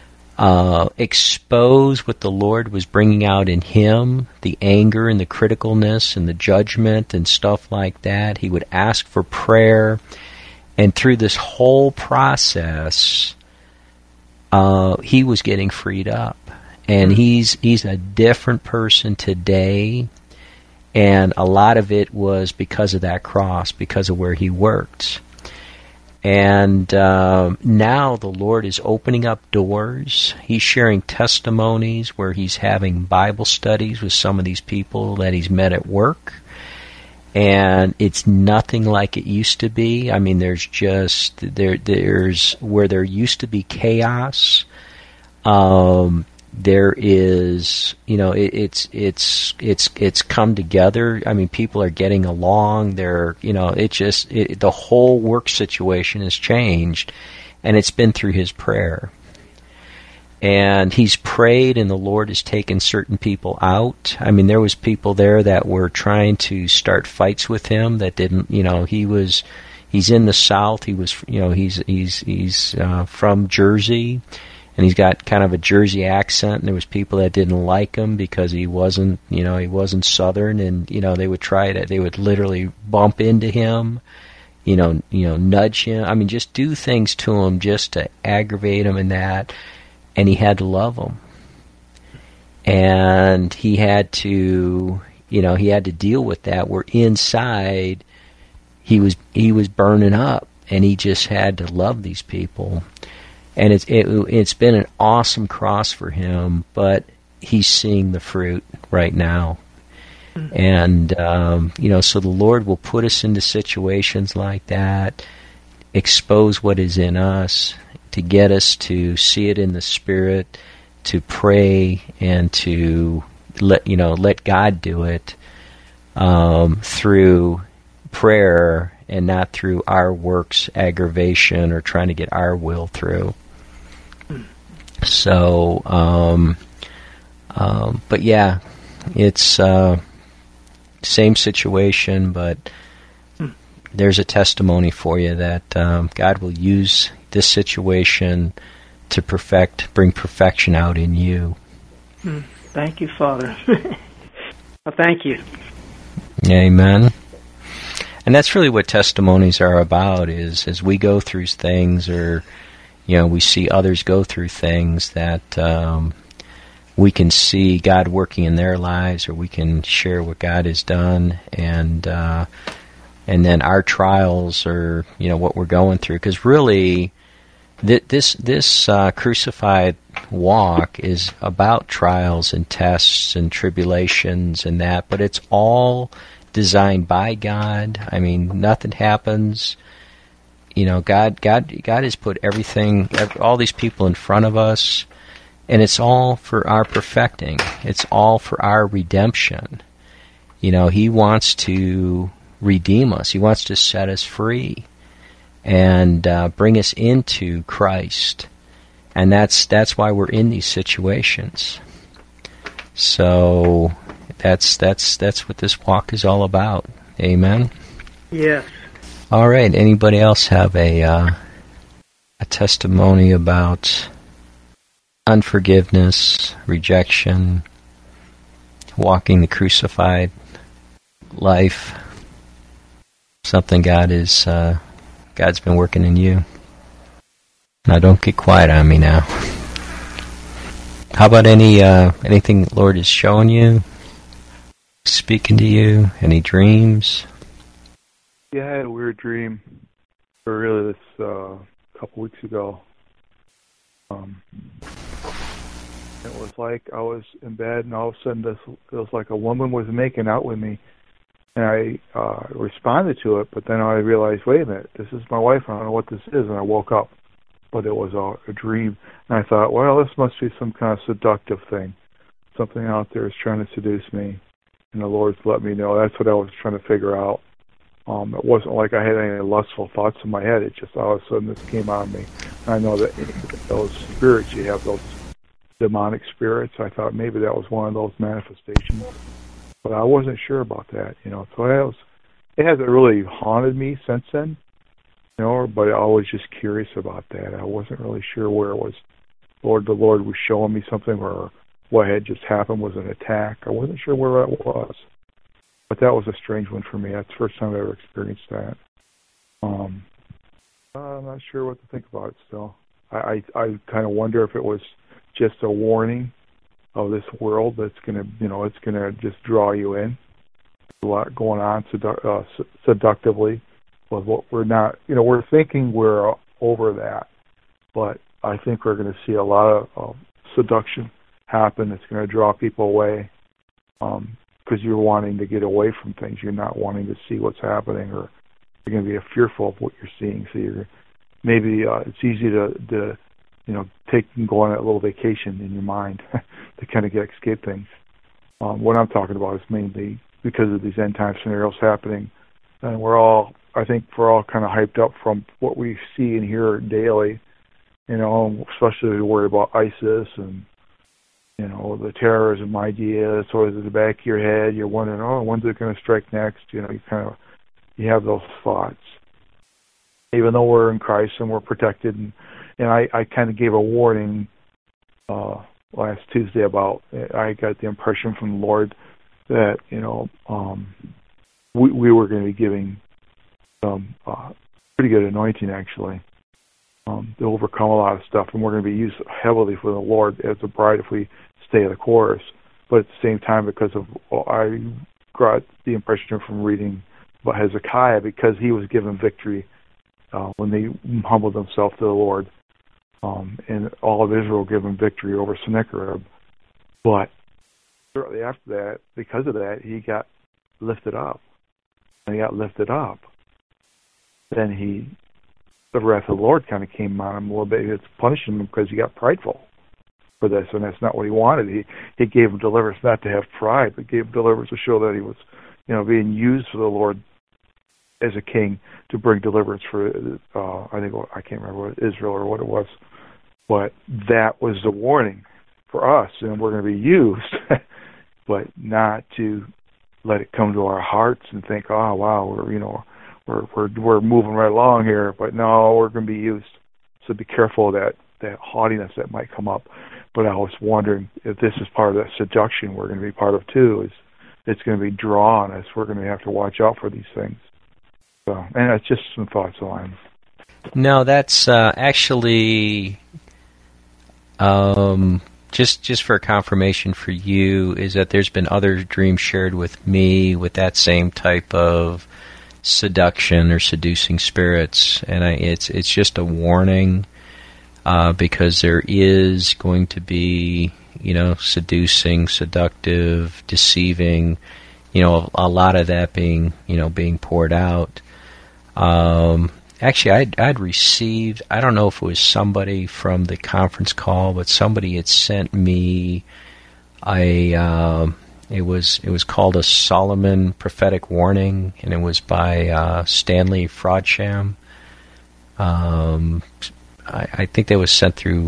expose what the Lord was bringing out in him, the anger and the criticalness and the judgment and stuff like that. He would ask for prayer. And through this whole process, he was getting freed up. And he's a different person today. And a lot of it was because of that cross, because of where he worked. And now the Lord is opening up doors. He's sharing testimonies where he's having Bible studies with some of these people that he's met at work. And it's nothing like it used to be. I mean, there's where there used to be chaos. There is, it's come together. I mean, people are getting along. The whole work situation has changed, and it's been through his prayer. And he's prayed, and the Lord has taken certain people out. I mean, there was people there that were trying to start fights with him that didn't, he's in the South. He was, he's from Jersey. And he's got kind of a Jersey accent, and there was people that didn't like him because he wasn't Southern, and they would literally bump into him, nudge him. I mean, just do things to him just to aggravate him and that. And he had to love them, and he had to deal with that. Where inside, he was burning up, and he just had to love these people. And it's been an awesome cross for him, but he's seeing the fruit right now. And, so the Lord will put us into situations like that, expose what is in us, to get us to see it in the Spirit, to pray, and to let God do it through prayer and not through our works aggravation or trying to get our will through. So, but yeah, it's same situation, but there's a testimony for you that God will use this situation to bring perfection out in you. Thank you, Father. Well, thank you. Amen. And that's really what testimonies are about, is as we go through things, or we see others go through things, that we can see God working in their lives, or we can share what God has done, and then our trials, or what we're going through. Because really, this crucified walk is about trials and tests and tribulations and that, but it's all designed by God. I mean, nothing happens. God has put everything, all these people in front of us, and it's all for our perfecting. It's all for our redemption. He wants to redeem us. He wants to set us free and bring us into Christ. And that's why we're in these situations. So that's what this walk is all about. Amen? Yes. All right. Anybody else have a testimony about unforgiveness, rejection, walking the crucified life? Something God's been working in you. Now, don't get quiet on me now. How about anything the Lord is showing you, speaking to you? Any dreams? Yeah, I had a weird dream, or really this couple weeks ago. It was like I was in bed, and all of a sudden it was like a woman was making out with me, and I responded to it, but then I realized, wait a minute, this is my wife, I don't know what this is, and I woke up, but it was a dream, and I thought, well, this must be some kind of seductive thing. Something out there is trying to seduce me, and the Lord's let me know. That's what I was trying to figure out. It wasn't like I had any lustful thoughts in my head. It just all of a sudden this came on me. I know that those spirits, you have those demonic spirits. I thought maybe that was one of those manifestations, but I wasn't sure about that, So it hasn't really haunted me since then, but I was just curious about that. I wasn't really sure where it was. The Lord was showing me something, or what had just happened was an attack. I wasn't sure where that was, but that was a strange one for me. That's the first time I ever experienced that. I'm not sure what to think about it still. I kind of wonder if it was just a warning of this world that's going to, it's going to just draw you in. A lot going on seductively with what we're not, we're thinking we're over that, but I think we're going to see a lot of seduction happen. It's going to draw people away because you're wanting to get away from things. You're not wanting to see what's happening, or you're going to be fearful of what you're seeing. So maybe it's easy to take and go on that little vacation in your mind to kind of escape things. What I'm talking about is mainly because of these end time scenarios happening, and I think we're all kind of hyped up from what we see and hear daily. Especially worried about ISIS and the terrorism idea. It's always in the back of your head. You're wondering, when's it going to strike next? You have those thoughts. Even though we're in Christ and we're protected, and I kind of gave a warning last Tuesday about. I got the impression from the Lord that we were going to be giving some pretty good anointing actually. To overcome a lot of stuff, and we're going to be used heavily for the Lord as a bride if we stay the course. But at the same time, because of I got the impression from reading about Hezekiah, because he was given victory when they humbled themselves to the Lord, and all of Israel given victory over Sennacherib. But shortly after that, because of that, he got lifted up. And he got lifted up. Then the wrath of the Lord kind of came on him a little bit. It's punishing him because he got prideful for this, and that's not what he wanted. He gave him deliverance not to have pride, but gave him deliverance to show that he was, being used for the Lord as a king to bring deliverance for, I can't remember what Israel or what it was, but that was the warning for us, and we're going to be used, but not to let it come to our hearts and think, oh wow, we're moving right along here, but no, we're going to be used. So be careful of that haughtiness that might come up. But I was wondering if this is part of that seduction we're going to be part of too. It's going to be drawn us. We're going to have to watch out for these things. So, and that's just some thoughts on. No, that's actually just for confirmation for you is that there's been other dreams shared with me with that same type of seduction or seducing spirits, and it's just a warning because there is going to be seducing, seductive, deceiving, a lot of that being poured out. Actually, I'd received, I don't know if it was somebody from the conference call, but somebody had sent me it was called a Solomon Prophetic Warning, and it was by Stanley Frodsham. I think that was sent through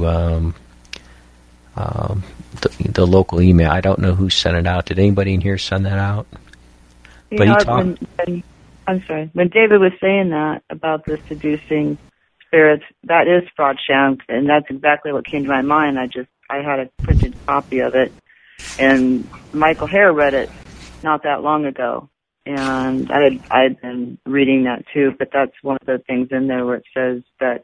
the local email. I don't know who sent it out. Did anybody in here send that out? But he talked. I'm sorry. When David was saying that about the seducing spirits, that is Frodsham, and that's exactly what came to my mind. I had a printed copy of it, and Michael Hare read it not that long ago, and I had been reading that too. But that's one of the things in there where it says that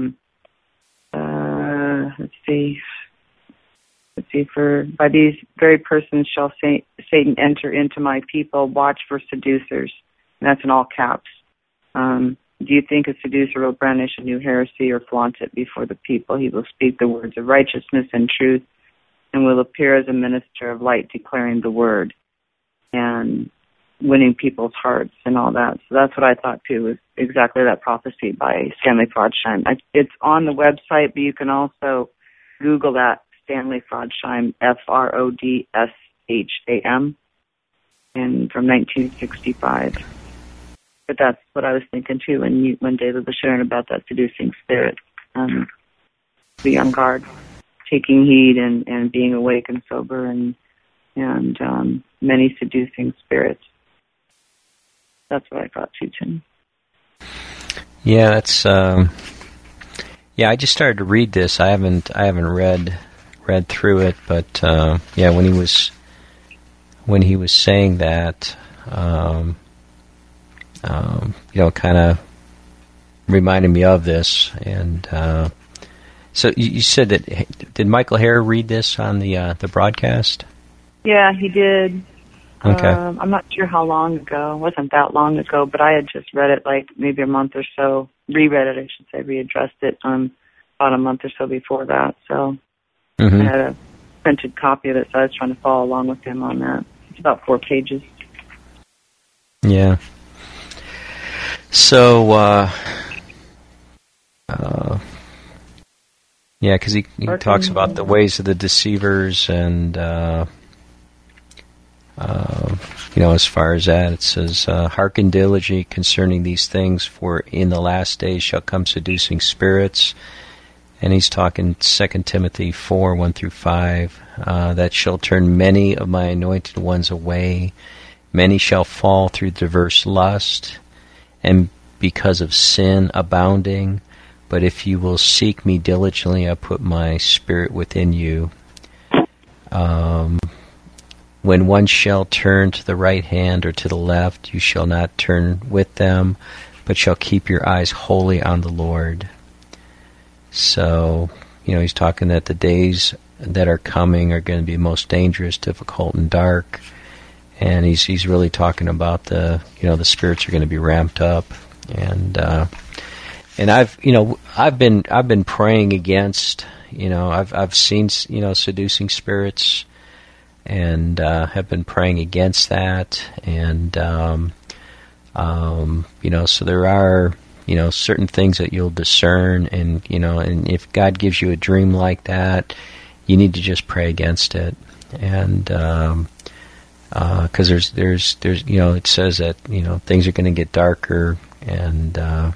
let's see, for by these very persons shall Satan enter into my people. Watch for seducers. And that's in all caps. Do you think a seducer will brandish a new heresy or flaunt it before the people? He will speak the words of righteousness and truth and will appear as a minister of light declaring the word and winning people's hearts and all that. So that's what I thought too, was exactly that prophecy by Stanley Frodsham. It's on the website, but you can also Google that, Stanley Frodsham, Frodsham, and from 1965. But that's what I was thinking too when David was sharing about that seducing spirit. Be on guard. taking heed and being awake and sober and many seducing spirits. That's what I got to, Tim. Yeah, that's I just started to read this. I haven't read through it, but when he was saying that, kind of reminded me of this. And so you said that, did Michael Hare read this on the broadcast? Yeah, he did. Okay. I'm not sure how long ago. It wasn't that long ago, but I had just read it like maybe a month or so. Reread it, I should say. Readdressed it about a month or so before that. So I had a printed copy of it, so I was trying to follow along with him on that. It's about 4 pages. Yeah. So, because he talks about the ways of the deceivers, and as far as that, it says, "Hearken diligently concerning these things, for in the last days shall come seducing spirits." And he's talking 2 Timothy 4, 1 through 5, that shall turn many of my anointed ones away. Many shall fall through diverse lust, and because of sin abounding. But if you will seek me diligently, I put my spirit within you. When one shall turn to the right hand or to the left, you shall not turn with them, but shall keep your eyes wholly on the Lord. So, he's talking that the days that are coming are going to be most dangerous, difficult, and dark. And he's really talking about the spirits are going to be ramped up. And I've been praying against, I've seen, seducing spirits, and have been praying against that. And so there are, certain things that you'll discern, and and if God gives you a dream like that, you need to just pray against it. And because there's it says that things are going to get darker, and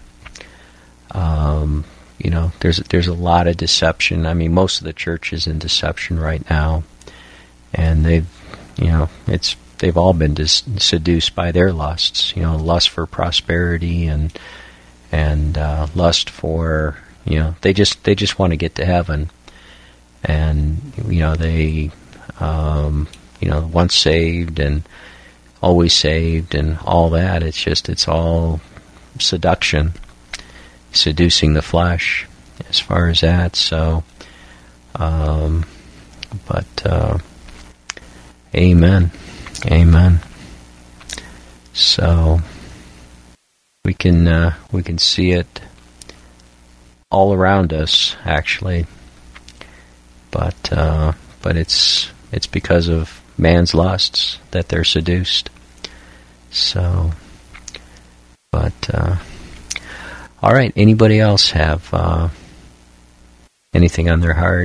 there's a lot of deception. I mean, most of the church is in deception right now, and they've all been seduced by their lusts. Lust for prosperity and lust for they just want to get to heaven, and they once saved and always saved and all that. It's all seduction, seducing the flesh as far as that. So, amen. So we can see it all around us, actually, but it's because of man's lusts that they're seduced. So, all right. Anybody else have anything on their heart?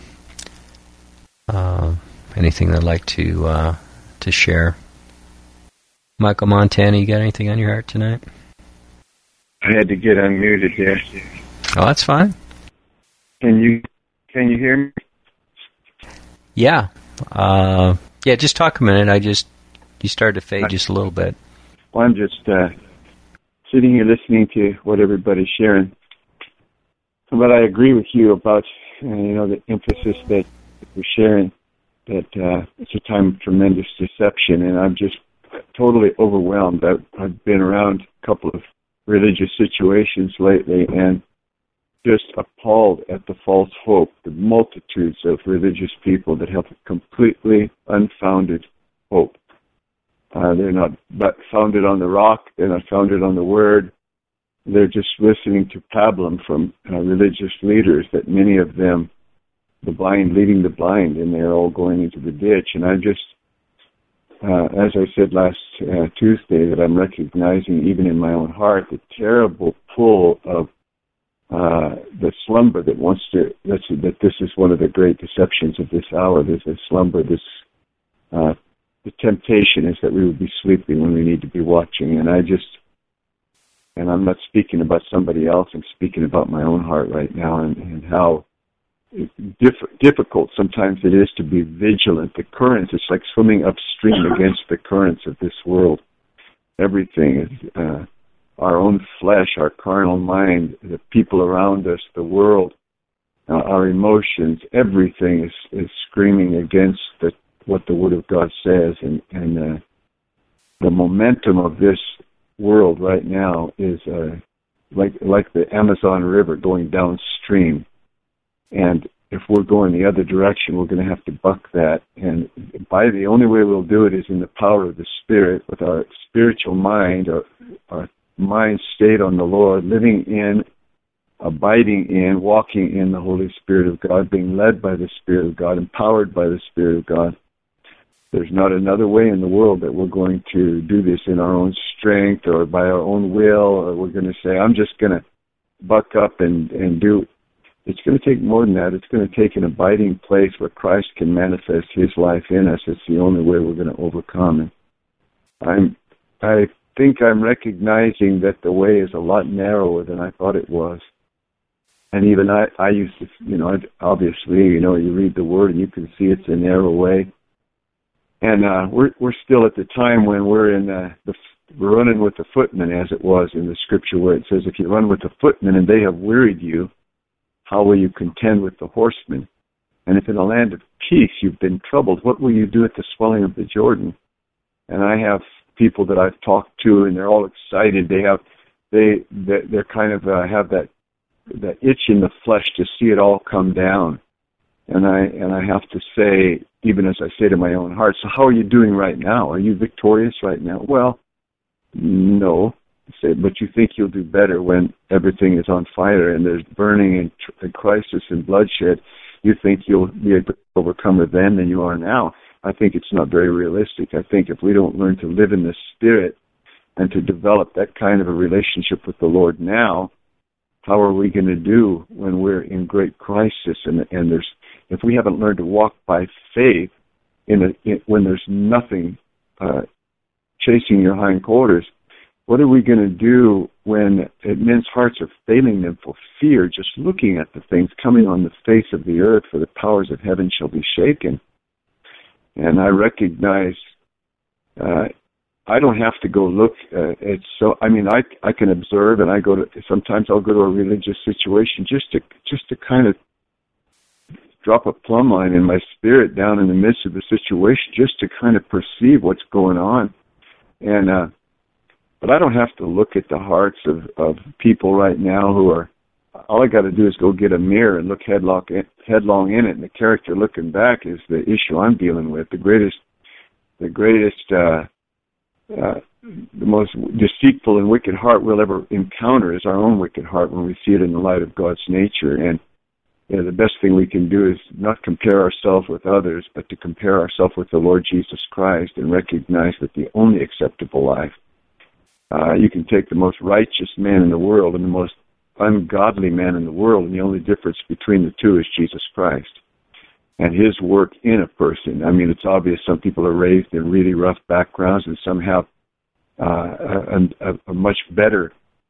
Anything they'd like to share? Michael Montana, you got anything on your heart tonight? I had to get unmuted there. Oh, that's fine. Can you hear me? Yeah. Just talk a minute. You started to fade just a little bit. Well, I'm just sitting here listening to what everybody's sharing. But I agree with you about, the emphasis that we're sharing, that it's a time of tremendous deception, and I'm just totally overwhelmed. I've been around a couple of religious situations lately and just appalled at the false hope, the multitudes of religious people that have completely unfounded hope. They're not founded on the rock. They're not founded on the word. They're just listening to pablum from religious leaders, that many of them, the blind leading the blind, and they're all going into the ditch. And I just, as I said last Tuesday, that I'm recognizing even in my own heart the terrible pull of the slumber that wants to, that this is one of the great deceptions of this hour. There's a slumber, the temptation is that we would be sleeping when we need to be watching. And I'm not speaking about somebody else, I'm speaking about my own heart right now, and how difficult sometimes it is to be vigilant. The currents, it's like swimming upstream against the currents of this world. Everything is our own flesh, our carnal mind, the people around us, the world, our emotions, everything is screaming against what the Word of God says. And the momentum of this world right now is like the Amazon River going downstream. And if we're going the other direction, we're going to have to buck that. And the only way we'll do it is in the power of the Spirit, with our spiritual mind, our mind stayed on the Lord, living in, abiding in, walking in the Holy Spirit of God, being led by the Spirit of God, empowered by the Spirit of God. There's not another way in the world that we're going to do this in our own strength or by our own will, or we're going to say, I'm just going to buck up and do it. It's going to take more than that. It's going to take an abiding place where Christ can manifest His life in us. It's the only way we're going to overcome. And I think I'm recognizing that the way is a lot narrower than I thought it was. And even I used to, obviously, you read the Word and you can see it's a narrow way. And we're still at the time when we're in we're running with the footmen, as it was in the Scripture, where it says, if you run with the footmen and they have wearied you, how will you contend with the horsemen? And if in a land of peace you've been troubled, what will you do at the swelling of the Jordan? And I have people that I've talked to, and they're all excited. They're kind of have that itch in the flesh to see it all come down. And I have to say, even as I say to my own heart, so how are you doing right now? Are you victorious right now? Well, no. Say, but you think you'll do better when everything is on fire and there's burning and crisis and bloodshed. You think you'll be a overcomer then than you are now. I think it's not very realistic. I think if we don't learn to live in the Spirit and to develop that kind of a relationship with the Lord now, how are we going to do when we're in great crisis? And if we haven't learned to walk by faith when there's nothing chasing your hindquarters, what are we going to do when men's hearts are failing them for fear, just looking at the things coming on the face of the earth, for the powers of heaven shall be shaken? And I recognize I don't have to go look. I can observe, and sometimes I'll go to a religious situation just to kind of drop a plumb line in my spirit down in the midst of the situation, just to kind of perceive what's going on. And but I don't have to look at the hearts of people right now who are, all I got to do is go get a mirror and look headlong in it, and the character looking back is the issue I'm dealing with. The most deceitful and wicked heart we'll ever encounter is our own wicked heart when we see it in the light of God's nature. And the best thing we can do is not compare ourselves with others, but to compare ourselves with the Lord Jesus Christ and recognize that the only acceptable life, you can take the most righteous man in the world and the most ungodly man in the world, and the only difference between the two is Jesus Christ and His work in a person. I mean, it's obvious some people are raised in really rough backgrounds, and some have a much better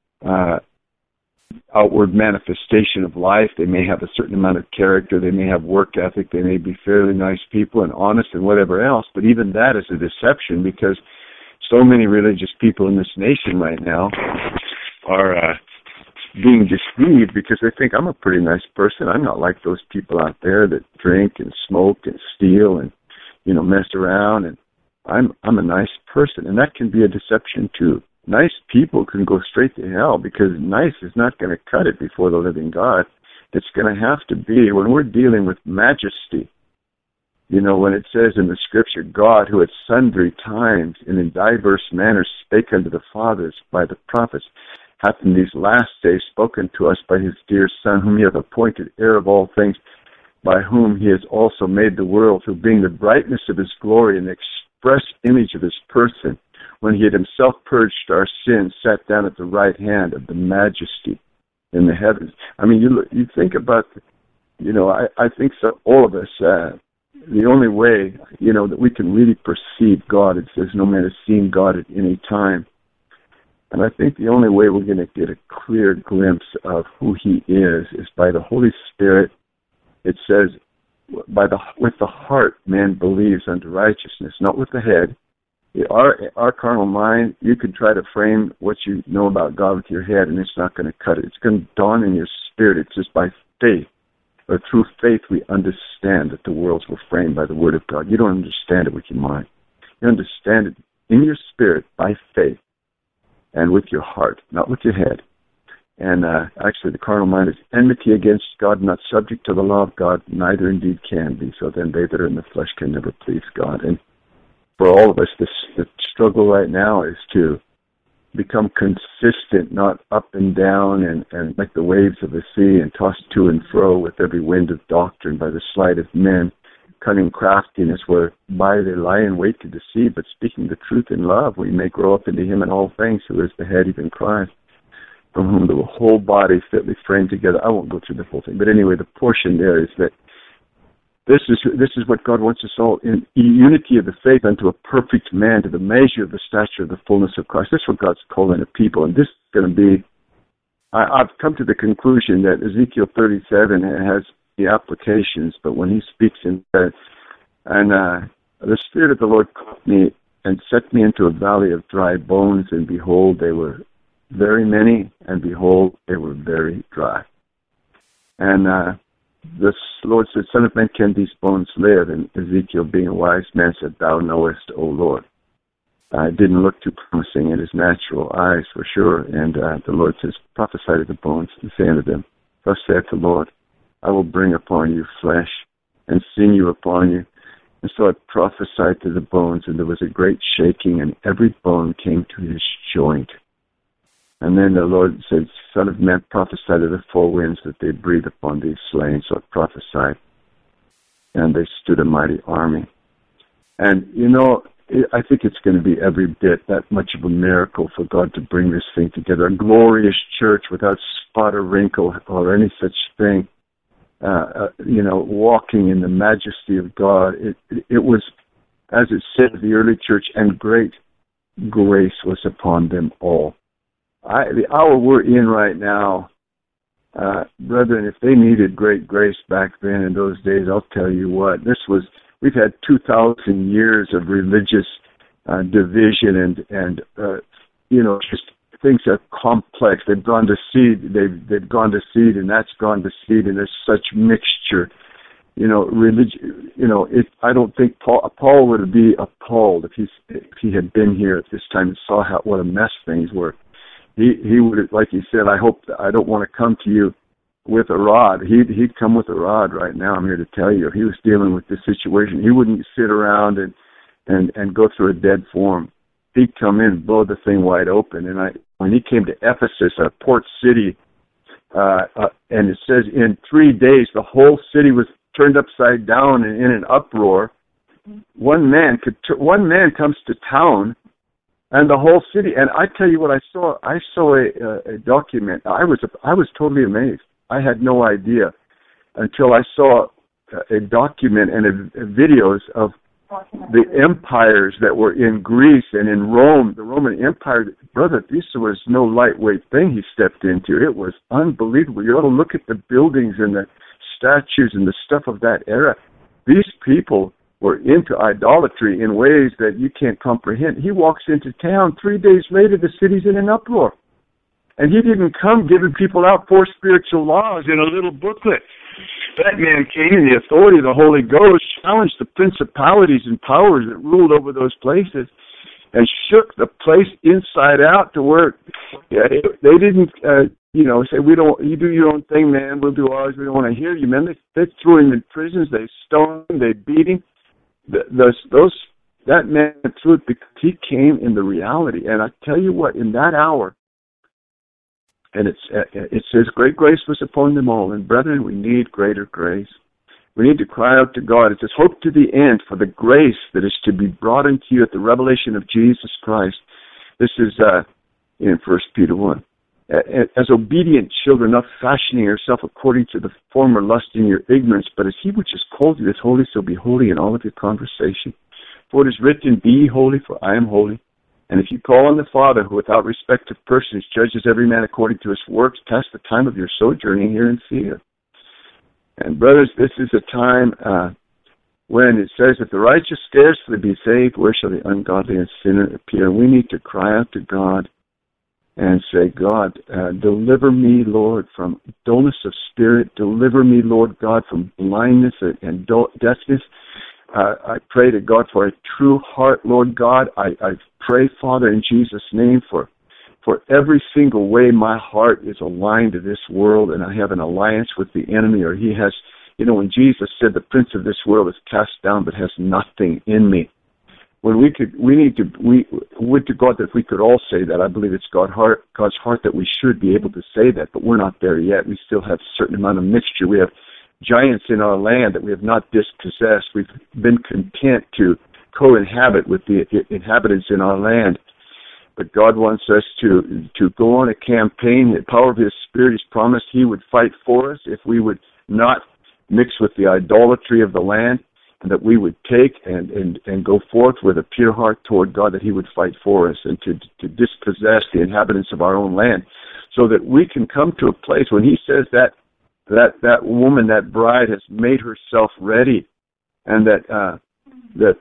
outward manifestation of life. They may have a certain amount of character. They may have work ethic. They may be fairly nice people and honest and whatever else. But even that is a deception, because so many religious people in this nation right now are being deceived because they think, I'm a pretty nice person. I'm not like those people out there that drink and smoke and steal and, mess around. And I'm a nice person. And that can be a deception too. Nice people can go straight to hell, because nice is not going to cut it before the living God. It's going to have to be, when we're dealing with majesty, when it says in the Scripture, God, who at sundry times and in diverse manners spake unto the fathers by the prophets, hath in these last days spoken to us by His dear Son, whom He hath appointed heir of all things, by whom He has also made the world, who being the brightness of His glory and the express image of His person, when He had Himself purged our sins, sat down at the right hand of the majesty in the heavens. I mean, you think about, I think so. All of us, the only way, that we can really perceive God, it says, no man has seen God at any time. And I think the only way we're going to get a clear glimpse of who He is by the Holy Spirit it says, with the heart man believes unto righteousness, not with the head. Our carnal mind, you could try to frame what you know about God with your head, and it's not going to cut it. It's going to dawn in your spirit. It's just by faith, or through faith, we understand that the worlds were framed by the Word of God. You don't understand it with your mind. You understand it in your spirit by faith and with your heart, not with your head. And actually, the carnal mind is enmity against God, not subject to the law of God, neither indeed can be. So then they that are in the flesh can never please God. And for all of us, the struggle right now is to become consistent, not up and down and like the waves of the sea and tossed to and fro with every wind of doctrine by the sleight of men, cunning craftiness, whereby they lie in wait to deceive, but speaking the truth in love, we may grow up into him in all things, who is the head, even Christ, from whom the whole body fitly framed together. I won't go through the whole thing, but anyway, the portion there is that this is what God wants us all in unity of the faith unto a perfect man, to the measure of the stature of the fullness of Christ. This is what God's calling a people, and this is going to be. I've come to the conclusion that Ezekiel 37 has the applications, but when he speaks in that, and the Spirit of the Lord caught me and set me into a valley of dry bones, and behold, they were very many, and behold, they were very dry. And the Lord said, Son of man, can these bones live? And Ezekiel, being a wise man, said, Thou knowest, O Lord. It didn't look too promising in his natural eyes, for sure. And the Lord says, prophesy to the bones, and say unto them, Thus saith the Lord, I will bring upon you flesh, and sinew upon you. And so I prophesied to the bones, and there was a great shaking, and every bone came to his joint. And then the Lord said, Son of man, prophesy to the four winds that they breathe upon these slain. So I prophesied, and they stood a mighty army. And, I think it's going to be every bit that much of a miracle for God to bring this thing together. A glorious church without spot or wrinkle or any such thing, walking in the majesty of God. It was, as it said of the early church, and great grace was upon them all. The hour we're in right now, brethren, if they needed great grace back then in those days, I'll tell you what, we've had 2,000 years of religious division and just things are complex. They've gone to seed, they've gone to seed, and that's gone to seed, and there's such mixture. Religion. I don't think Paul would be appalled if he had been here at this time and saw what a mess things were. He would, like he said, I don't want to come to you with a rod. He'd come with a rod right now. I'm here to tell you. If he was dealing with this situation, he wouldn't sit around and go through a dead form. He'd come in and blow the thing wide open. And when he came to Ephesus, a port city, and it says in 3 days the whole city was turned upside down and in an uproar. One man comes to town. And the whole city, and I tell you what I saw a document. I was totally amazed. I had no idea until I saw a document and videos of the empires that were in Greece and in Rome, the Roman Empire. Brother, this was no lightweight thing he stepped into. It was unbelievable. You ought to look at the buildings and the statues and the stuff of that era. These people were into idolatry in ways that you can't comprehend. He walks into town. 3 days later, the city's in an uproar. And he didn't come giving people out 4 spiritual laws in a little booklet. That man came in the authority of the Holy Ghost, challenged the principalities and powers that ruled over those places, and shook the place inside out to where they didn't, say, you do your own thing, man, we'll do ours, we don't want to hear you, man. They threw him in prisons, they stoned him, they beat him. That man threw it because he came in the reality. And I tell you what, in that hour, and it says, great grace was upon them all. And brethren, we need greater grace. We need to cry out to God. It says, hope to the end for the grace that is to be brought unto you at the revelation of Jesus Christ. This is in 1 Peter 1. As obedient children, not fashioning yourself according to the former lust in your ignorance, but as he which has called you is holy, so be holy in all of your conversation. For it is written, be ye holy, for I am holy. And if you call on the Father, who without respect of persons judges every man according to his works, pass the time of your sojourning here in fear. And brothers, this is a time when it says, if the righteous scarcely be saved, where shall the ungodly and sinner appear? We need to cry out to God and say, God, deliver me, Lord, from dullness of spirit. Deliver me, Lord God, from blindness and deafness. I pray to God for a true heart, Lord God. I pray, Father, in Jesus' name, for every single way my heart is aligned to this world and I have an alliance with the enemy, or he has, when Jesus said the prince of this world is cast down but has nothing in me. When would to God that we could all say that. I believe it's God's heart that we should be able to say that, but we're not there yet. We still have a certain amount of mixture. We have giants in our land that we have not dispossessed. We've been content to co-inhabit with the inhabitants in our land. But God wants us to go on a campaign. The power of His Spirit, He's promised He would fight for us if we would not mix with the idolatry of the land, and that we would take and go forth with a pure heart toward God, that He would fight for us and to dispossess the inhabitants of our own land, so that we can come to a place when He says that woman, that bride, has made herself ready, and that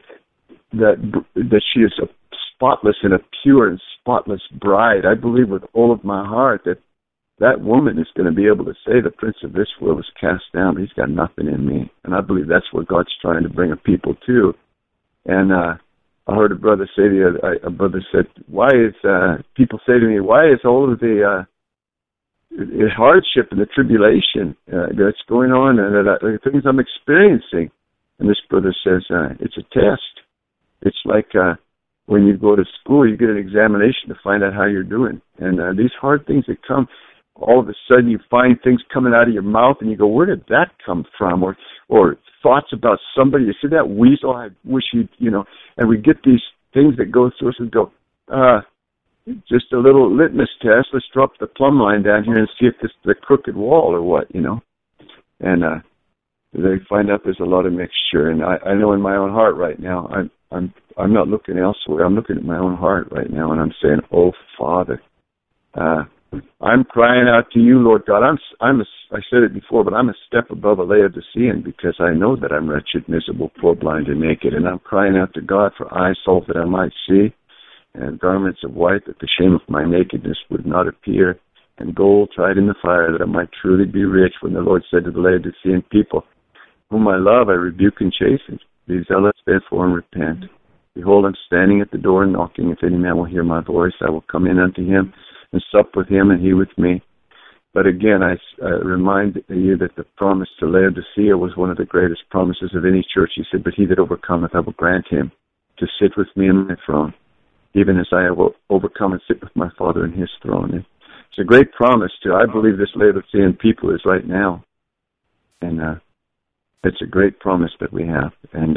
she is a spotless and a pure and spotless bride. I believe with all of my heart that woman is going to be able to say, the prince of this world is cast down, but he's got nothing in me. And I believe that's what God's trying to bring a people to. And I heard a brother say, a brother said, people say to me, why is all of the hardship and the tribulation that's going on and the things I'm experiencing? And this brother says, it's a test. It's like when you go to school, you get an examination to find out how you're doing. And these hard things that come, all of a sudden you find things coming out of your mouth and you go, where did that come from? Or thoughts about somebody. You see that weasel, I wish and we get these things that go through us and go, just a little litmus test. Let's drop the plumb line down here and see if this is the crooked wall or what, And they find out there's a lot of mixture. And I know in my own heart right now, I'm not looking elsewhere. I'm looking at my own heart right now, and I'm saying, oh, Father, I'm crying out to you, Lord God. I said it before, but I'm a step above a Laodicean, because I know that I'm wretched, miserable, poor, blind, and naked. And I'm crying out to God for eyes so that I might see, and garments of white, that the shame of my nakedness would not appear, and gold tried in the fire, that I might truly be rich. When the Lord said to the Laodicean people, whom I love, I rebuke and chasten. Be zealous, therefore, and repent. Behold, I'm standing at the door and knocking. If any man will hear my voice, I will come in unto him and sup with him and he with me. But again, I remind you that the promise to Laodicea was one of the greatest promises of any church. He said, but he that overcometh, I will grant him to sit with me in my throne, even as I will overcome and sit with my Father in his throne. And it's a great promise I believe this Laodicean people is right now. And it's a great promise that we have. And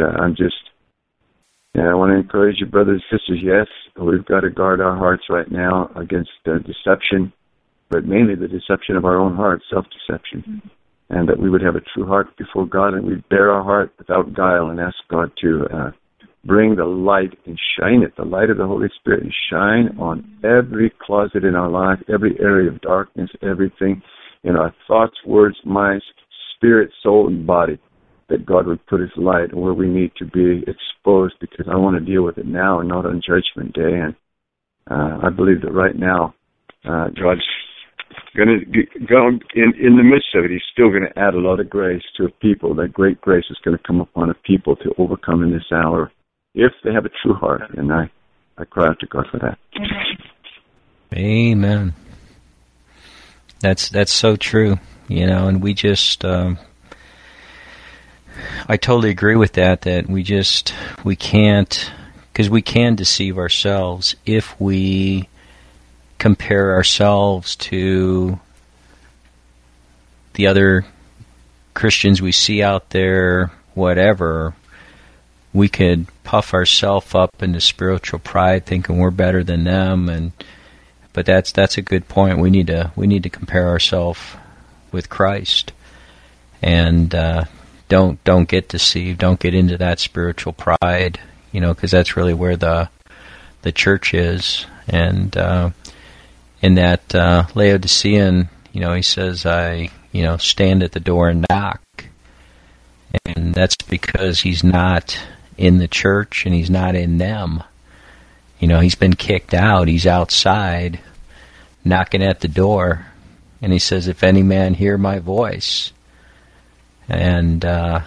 I want to encourage you, brothers and sisters, yes, we've got to guard our hearts right now against deception, but mainly the deception of our own heart, self-deception, and that we would have a true heart before God, and we'd bear our heart without guile and ask God to bring the light and shine it, the light of the Holy Spirit, and shine on every closet in our life, every area of darkness, everything in our thoughts, words, minds, spirit, soul, and body, that God would put His light where we need to be exposed, because I want to deal with it now and not on Judgment Day. And I believe that right now God's going to go in the midst of it. He's still going to add a lot of grace to a people. That great grace is going to come upon a people to overcome in this hour if they have a true heart. And I cry out to God for that. Amen. That's so true. And we just... I totally agree with that we can't, because we can deceive ourselves if we compare ourselves to the other Christians we see out there, whatever. We could puff ourselves up into spiritual pride, thinking we're better than them, but that's a good point. We need to compare ourselves with Christ, and don't get deceived. Don't get into that spiritual pride, because that's really where the church is. And in that Laodicean, he says, stand at the door and knock. And that's because he's not in the church and he's not in them. He's been kicked out. He's outside knocking at the door. And he says, if any man hear my voice. And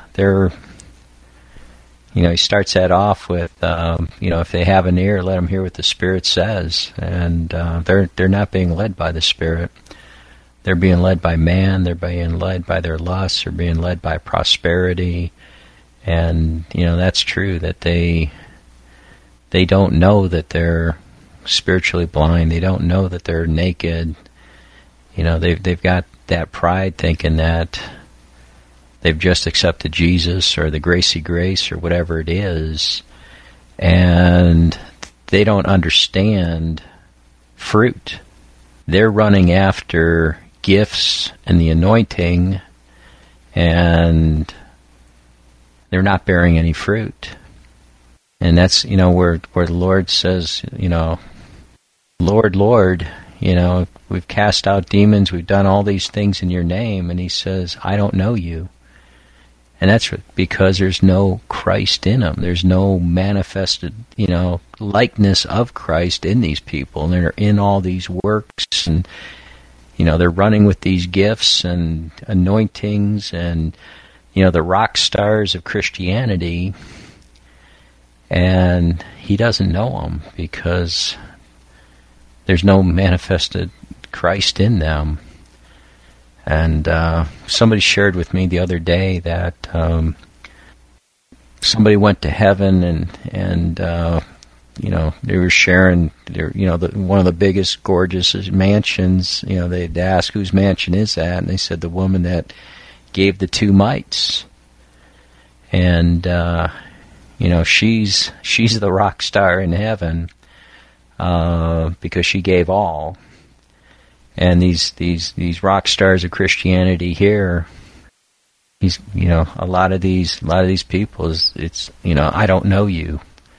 he starts that off with, if they have an ear, let them hear what the Spirit says. And they're not being led by the Spirit. They're being led by man. They're being led by their lusts. They're being led by prosperity. And, that's true, that they don't know that they're spiritually blind. They don't know that they're naked. They've got that pride thinking that they've just accepted Jesus or the Gracie Grace or whatever it is, and they don't understand fruit. They're running after gifts and the anointing, and they're not bearing any fruit. And that's, where the Lord says, Lord, Lord, we've cast out demons, we've done all these things in your name, and he says, I don't know you. And that's because there's no Christ in them. There's no manifested, likeness of Christ in these people. And they're in all these works, and, they're running with these gifts and anointings and, the rock stars of Christianity. And he doesn't know them because there's no manifested Christ in them. And somebody shared with me the other day that somebody went to heaven and they were sharing one of the biggest, gorgeous mansions. They'd ask, whose mansion is that? And they said the woman that gave the 2 mites. And she's the rock star in heaven because she gave all. And these rock stars of Christianity here, a lot of these people it's I don't know you.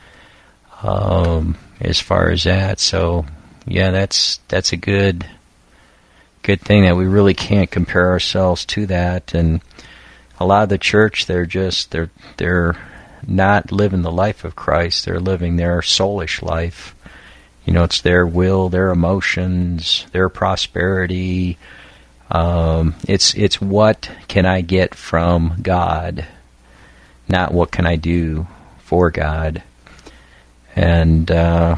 As far as that, so yeah, that's a good thing that we really can't compare ourselves to that. And a lot of the church, they're not living the life of Christ. They're living their soulish life. It's their will, their emotions, their prosperity. It's what can I get from God, not what can I do for God. And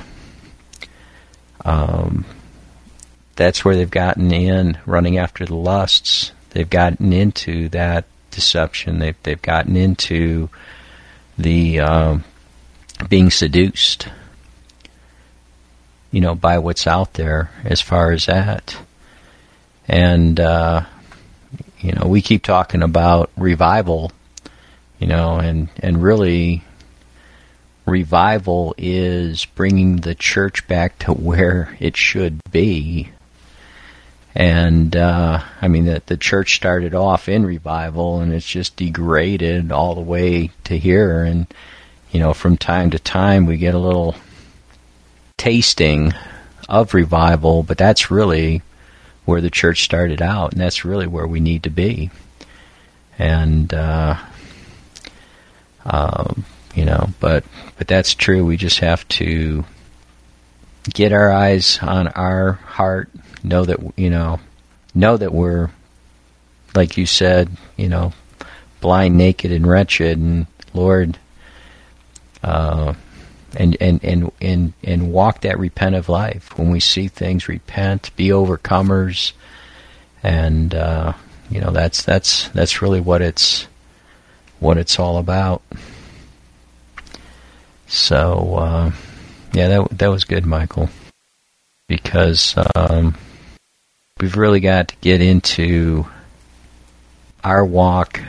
that's where they've gotten in, running after the lusts. They've gotten into that deception. They've gotten into the being seduced, by what's out there as far as that. And, we keep talking about revival, and really revival is bringing the church back to where it should be. And, the church started off in revival, and it's just degraded all the way to here. And, from time to time we get a little tasting of revival, but that's really where the church started out, and that's really where we need to be. And but that's true. We just have to get our eyes on our heart, know that we're, like you said, blind, naked, and wretched, and Lord, and walk that repentive life. When we see things, repent, be overcomers, and that's really what it's all about. So that was good, Michael, because we've really got to get into our walk,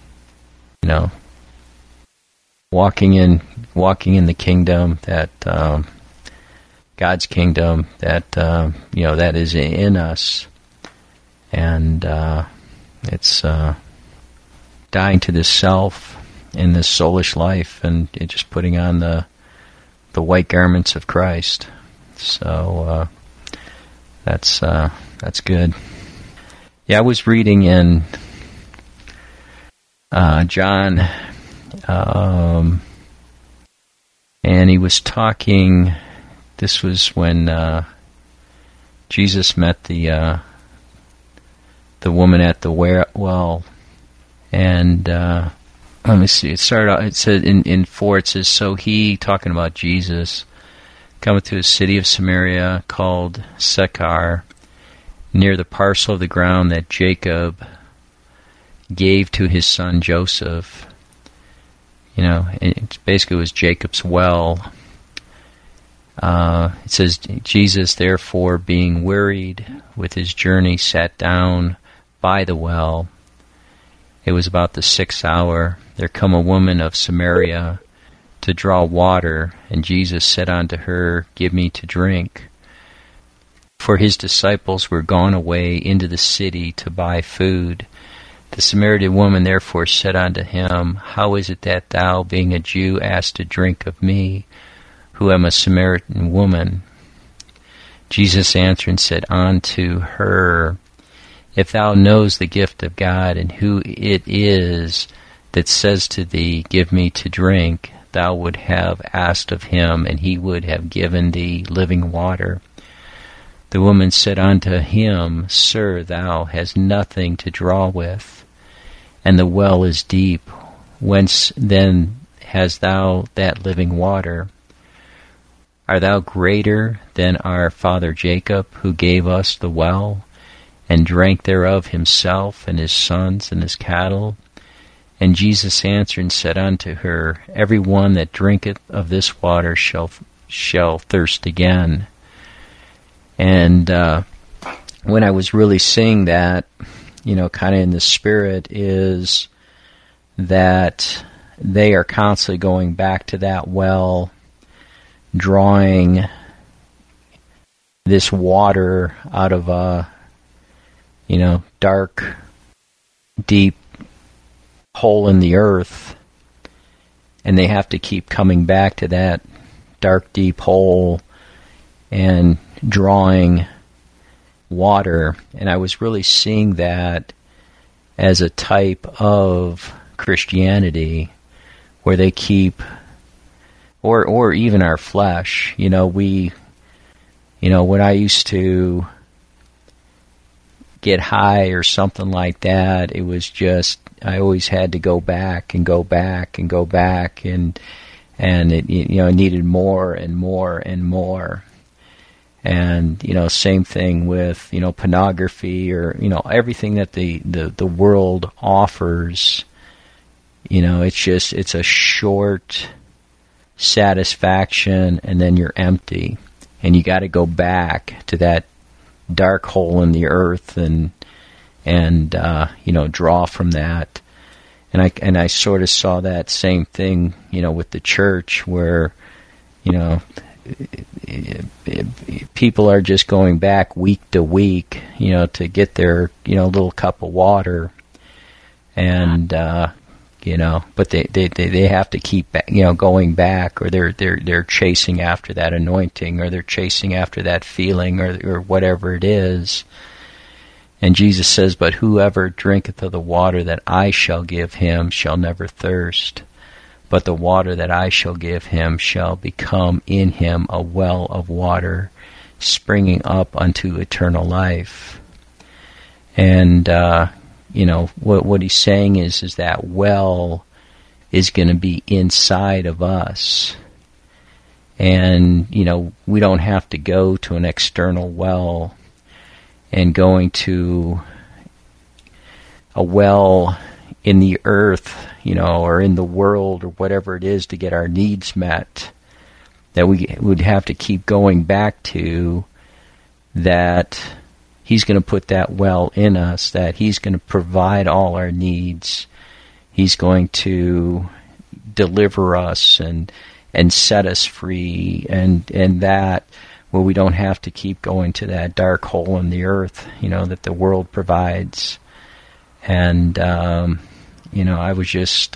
walking in the kingdom, that God's kingdom, that that is in us, and it's dying to this self in this soulish life, and just putting on the white garments of Christ. So that's good. I was reading in John, and he was talking. This was when Jesus met the woman at the well, and let me see. It started out. It said in 4. It says, "So he," talking about Jesus, "cometh to a city of Samaria called Sychar, near the parcel of the ground that Jacob gave to his son Joseph." It basically was Jacob's well. It says, "Jesus, therefore, being wearied with his journey, sat down by the well. It was about the 6th hour. There come a woman of Samaria to draw water, and Jesus said unto her, Give me to drink. For his disciples were gone away into the city to buy food. The Samaritan woman therefore said unto him, How is it that thou, being a Jew, askest to drink of me, who am a Samaritan woman? Jesus answered and said unto her, If thou knowest the gift of God, and who it is that says to thee, Give me to drink, thou would have asked of him, and he would have given thee living water. The woman said unto him, Sir, thou hast nothing to draw with, and the well is deep. Whence then hast thou that living water? Art thou greater than our father Jacob, who gave us the well, and drank thereof himself, and his sons, and his cattle? And Jesus answered and said unto her, Every one that drinketh of this water shall thirst again. And when I was really seeing that, kind of in the spirit, is that they are constantly going back to that well, drawing this water out of a, dark, deep hole in the earth, and they have to keep coming back to that dark, deep hole and drawing water. And I was really seeing that as a type of Christianity, where they keep, or even our flesh. When I used to get high or something like that, it was just, I always had to go back and go back and go back, and it needed more and more and more. And same thing with pornography, or everything that the world offers. It's a short satisfaction, and then you're empty, and you got to go back to that dark hole in the earth and draw from that. And I sort of saw that same thing with the church, where people are just going back week to week to get their little cup of water, and but they have to keep going back, or they're chasing after that anointing, or they're chasing after that feeling, or whatever it is. And Jesus says, But whoever drinketh of the water that I shall give him shall never thirst, but the water that I shall give him shall become in him a well of water, springing up unto eternal life. And what he's saying is that well is going to be inside of us. And we don't have to go to an external well, and going to a well in the earth, or in the world, or whatever it is, to get our needs met, that we would have to keep going back to, that he's going to put that well in us, that he's going to provide all our needs. He's going to deliver us and set us free, and that, where we don't have to keep going to that dark hole in the earth, that the world provides. And I was just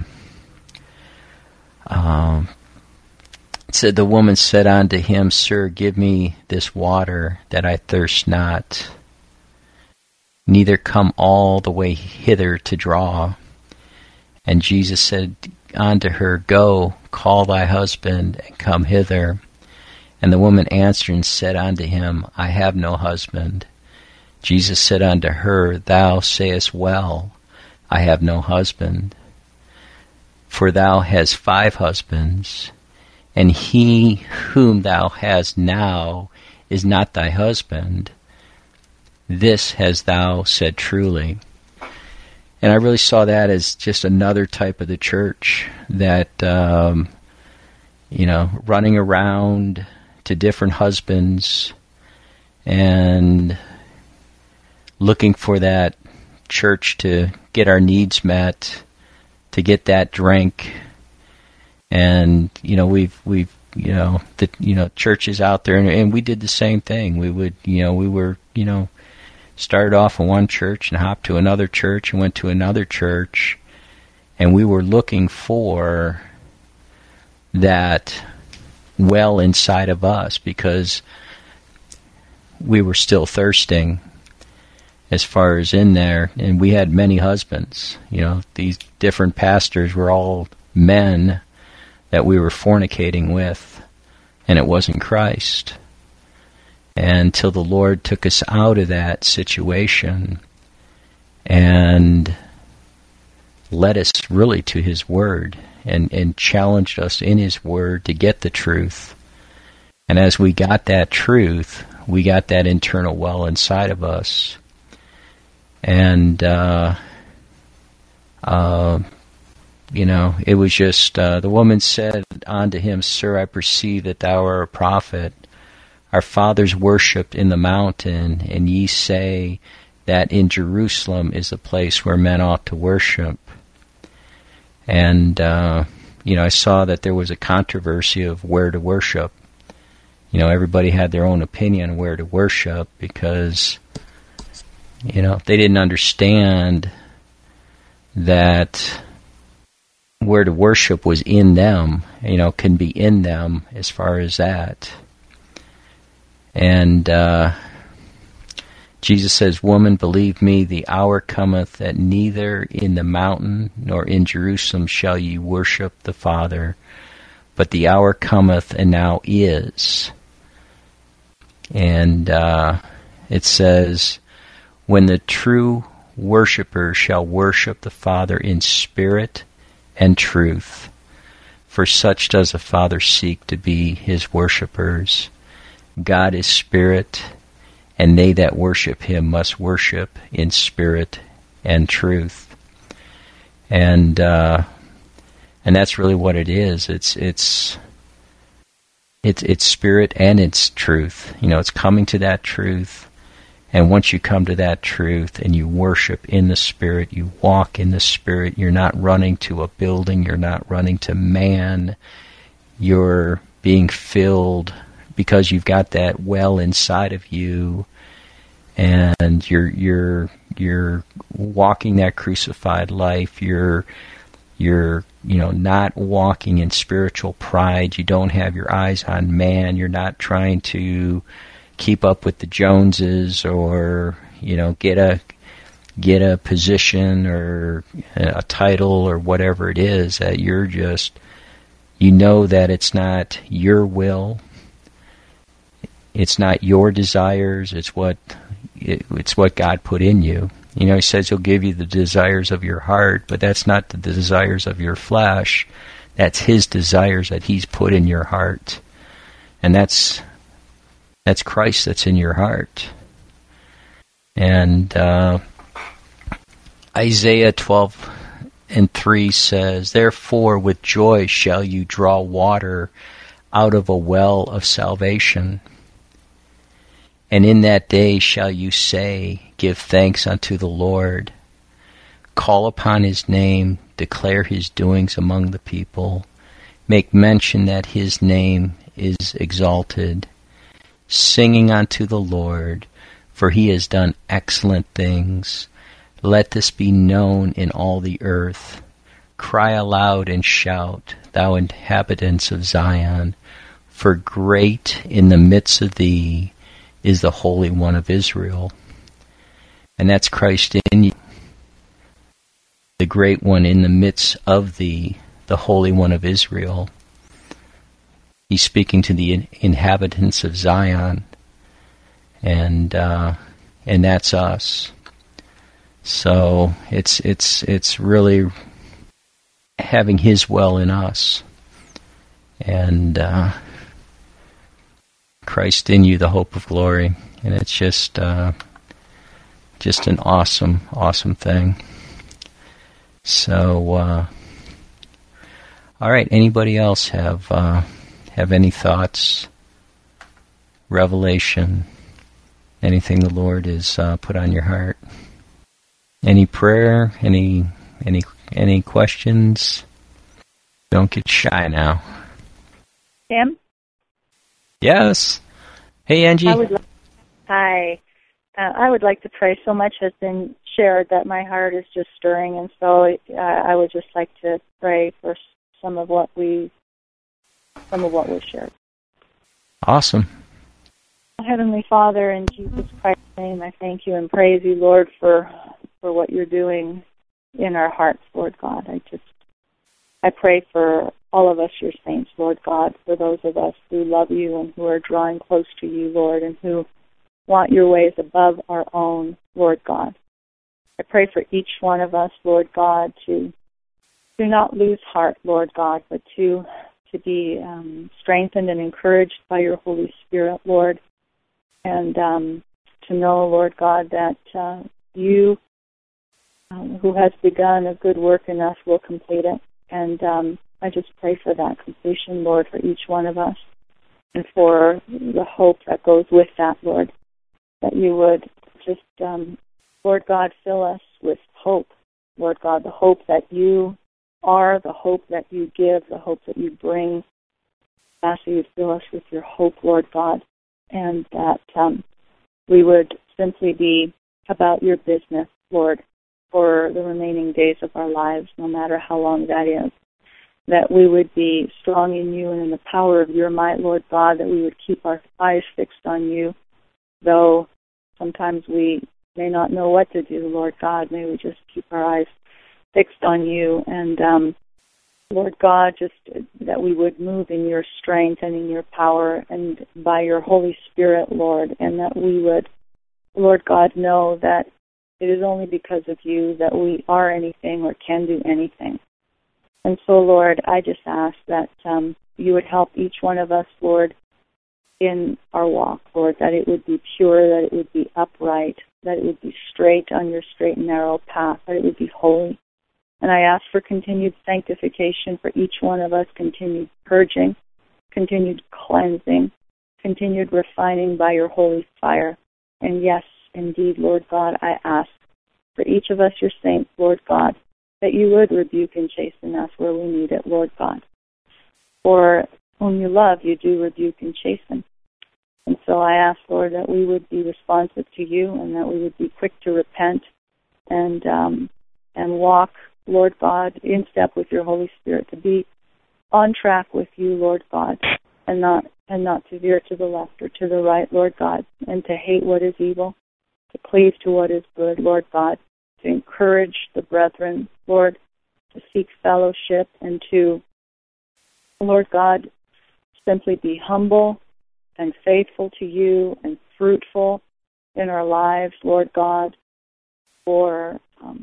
said, the woman said unto him, Sir, give me this water, that I thirst not. neither come all the way hither to draw. And Jesus said unto her, Go, call thy husband, and come hither. And the woman answered and said unto him, I have no husband. Jesus said unto her, Thou sayest well, I have no husband. For thou hast 5 husbands, and he whom thou hast now is not thy husband. This hast thou said truly. And I really saw that as just another type of the church that, running around to different husbands and looking for that church to get our needs met, to get that drink. And, churches out there, and we did the same thing. We were started off in one church and hopped to another church and went to another church, and we were looking for that well inside of us because we were still thirsting as far as in there, and we had many husbands. These different pastors were all men that we were fornicating with, and it wasn't Christ. And until the Lord took us out of that situation and led us really to His Word and challenged us in His Word to get the truth. And as we got that truth, we got that internal well inside of us. And, it was just, the woman said unto him, Sir, I perceive that thou art a prophet. Our fathers worshipped in the mountain, and ye say that in Jerusalem is the place where men ought to worship. And, I saw that there was a controversy of where to worship. Everybody had their own opinion on where to worship because, they didn't understand that where to worship was in them, can be in them as far as that. And Jesus says, Woman, believe me, the hour cometh that neither in the mountain nor in Jerusalem shall ye worship the Father, but the hour cometh and now is. And it says, When the true worshipper shall worship the Father in spirit and truth, for such does the Father seek to be His worshipers. God is spirit, and they that worship Him must worship in spirit and truth. And that's really what it is. It's spirit and it's truth. It's coming to that truth. And once you come to that truth and you worship in the Spirit, you walk in the Spirit, you're not running to a building, you're not running to man, you're being filled because you've got that well inside of you, and you're walking that crucified life. You're not walking in spiritual pride. You don't have your eyes on man. You're not trying to keep up with the Joneses or get a position or a title or whatever it is. That you're just that it's not your will. It's not your desires. It's what God put in you. He says He'll give you the desires of your heart, but that's not the desires of your flesh. That's His desires that He's put in your heart. And that's Christ that's in your heart. And Isaiah 12:3 says, Therefore with joy shall you draw water out of a well of salvation. And in that day shall you say, Give thanks unto the Lord. Call upon His name, declare His doings among the people. Make mention that His name is exalted. Singing unto the Lord, for He has done excellent things. Let this be known in all the earth. Cry aloud and shout, thou inhabitants of Zion, for great in the midst of thee is the Holy One of Israel. And that's Christ in you, the great one in the midst of the Holy One of Israel. He's speaking to the inhabitants of Zion, and that's us. So it's really having His well in us, and Christ in you, the hope of glory, and it's just an awesome thing. So, all right. Anybody else have any thoughts, revelation, anything the Lord has put on your heart? Any prayer? Any questions? Don't get shy now. Tim? Yes. Hey, Angie. Hi. I would like to pray. So much has been shared that my heart is just stirring, and so I would just like to pray for some of what was shared. Awesome. Heavenly Father, in Jesus Christ's name, I thank you and praise you, Lord, for what you're doing in our hearts, Lord God. I pray for all of us, your saints, Lord God, for those of us who love you and who are drawing close to you, Lord, and who want your ways above our own, Lord God. I pray for each one of us, Lord God, to not lose heart, Lord God, but to be strengthened and encouraged by your Holy Spirit, Lord, and to know, Lord God, that you, who has begun a good work in us, will complete it. And I just pray for that completion, Lord, for each one of us, and for the hope that goes with that, Lord, that you would just, Lord God, fill us with hope, Lord God, the hope that you are, the hope that you give, the hope that you bring. I ask you to fill us with your hope, Lord God, and that we would simply be about your business, Lord, for the remaining days of our lives, no matter how long that is, that we would be strong in you and in the power of your might, Lord God, that we would keep our eyes fixed on you, though sometimes we may not know what to do, Lord God. May we just keep our eyes fixed on you, and Lord God, just that we would move in your strength and in your power and by your Holy Spirit, Lord, and that we would, Lord God, know that it is only because of you that we are anything or can do anything. And so, Lord, I just ask that you would help each one of us, Lord, in our walk, Lord, that it would be pure, that it would be upright, that it would be straight on your straight and narrow path, that it would be holy. And I ask for continued sanctification for each one of us, continued purging, continued cleansing, continued refining by your holy fire. And yes, indeed, Lord God, I ask for each of us, your saints, Lord God, that you would rebuke and chasten us where we need it, Lord God. For whom you love, you do rebuke and chasten. And so I ask, Lord, that we would be responsive to you and that we would be quick to repent and walk, Lord God, in step with your Holy Spirit, to be on track with you, Lord God, and not to veer to the left or to the right, Lord God, and to hate what is evil, to cleave to what is good, Lord God, to encourage the brethren, Lord, to seek fellowship, and to, Lord God, simply be humble and faithful to you and fruitful in our lives, Lord God, for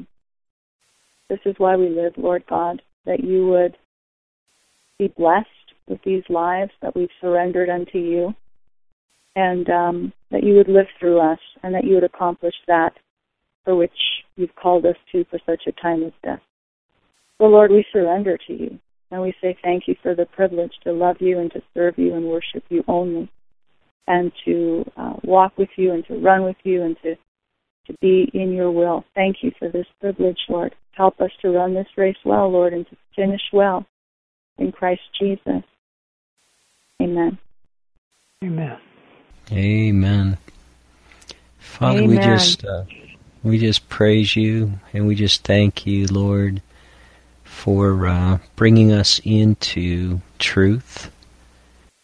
this is why we live, Lord God, that you would be blessed with these lives that we've surrendered unto you, and that you would live through us, and that you would accomplish that for which you've called us to for such a time as this. So, Lord, we surrender to you, and we say thank you for the privilege to love you and to serve you and worship you only, and to walk with you and to run with you and to be in your will. Thank you for this privilege, Lord. Help us to run this race well, Lord, and to finish well in Christ Jesus. Amen. Amen. Amen. Father, Amen. we just praise you and we just thank you, Lord, for bringing us into truth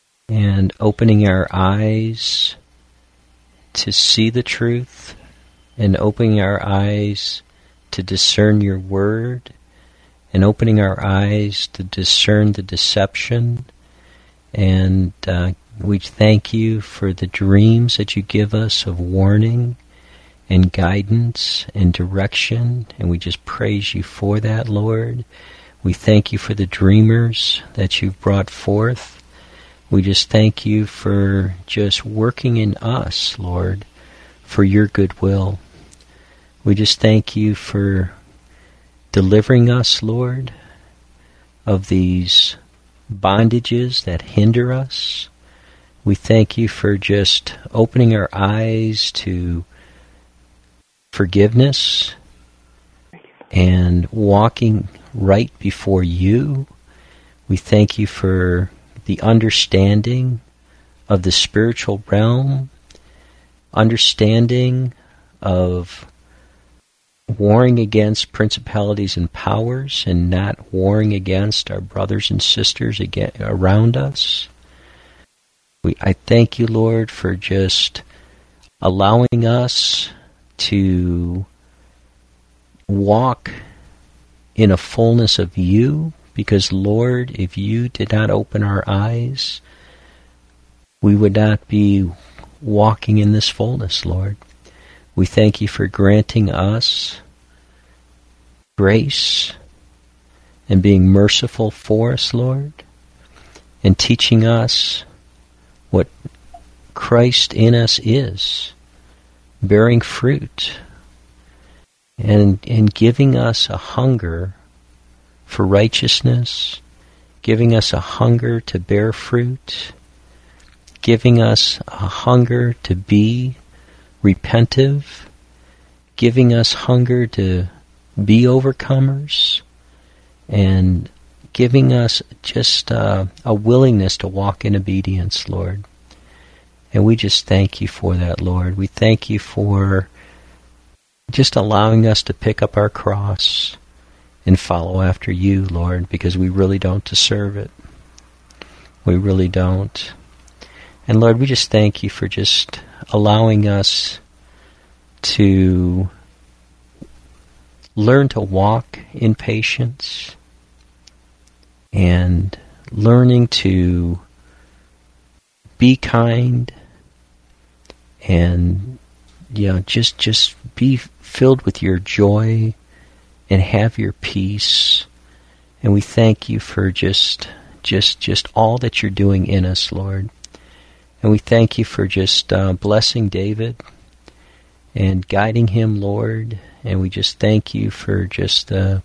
and opening our eyes to see the truth and opening our eyes to discern your word, and opening our eyes to discern the deception. And we thank you for the dreams that you give us of warning and guidance and direction, and we just praise you for that, Lord. We thank you for the dreamers that you've brought forth. We just thank you for just working in us, Lord, for your goodwill. We just thank you for delivering us, Lord, of these bondages that hinder us. We thank you for just opening our eyes to forgiveness and walking right before you. We thank you for the understanding of the spiritual realm, understanding of warring against principalities and powers and not warring against our brothers and sisters around us. I thank you, Lord, for just allowing us to walk in a fullness of you, because, Lord, if you did not open our eyes, we would not be walking in this fullness, Lord. We thank you for granting us grace and being merciful for us, Lord, and teaching us what Christ in us is, bearing fruit, and giving us a hunger for righteousness, giving us a hunger to bear fruit, giving us a hunger to be repentive, giving us hunger to be overcomers, and giving us just a willingness to walk in obedience, Lord. And we just thank you for that, Lord. We thank you for just allowing us to pick up our cross and follow after you, Lord, because we really don't deserve it. We really don't. And Lord, we just thank you for just allowing us to learn to walk in patience and learning to be kind and just be filled with your joy and have your peace. And we thank you for just all that you're doing in us, Lord. And we thank you for just blessing David and guiding him, Lord. And we just thank you for just the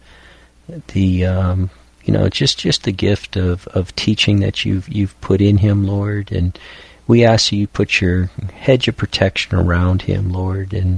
gift of teaching that you've put in him, Lord. And we ask you put your hedge of protection around him, Lord, and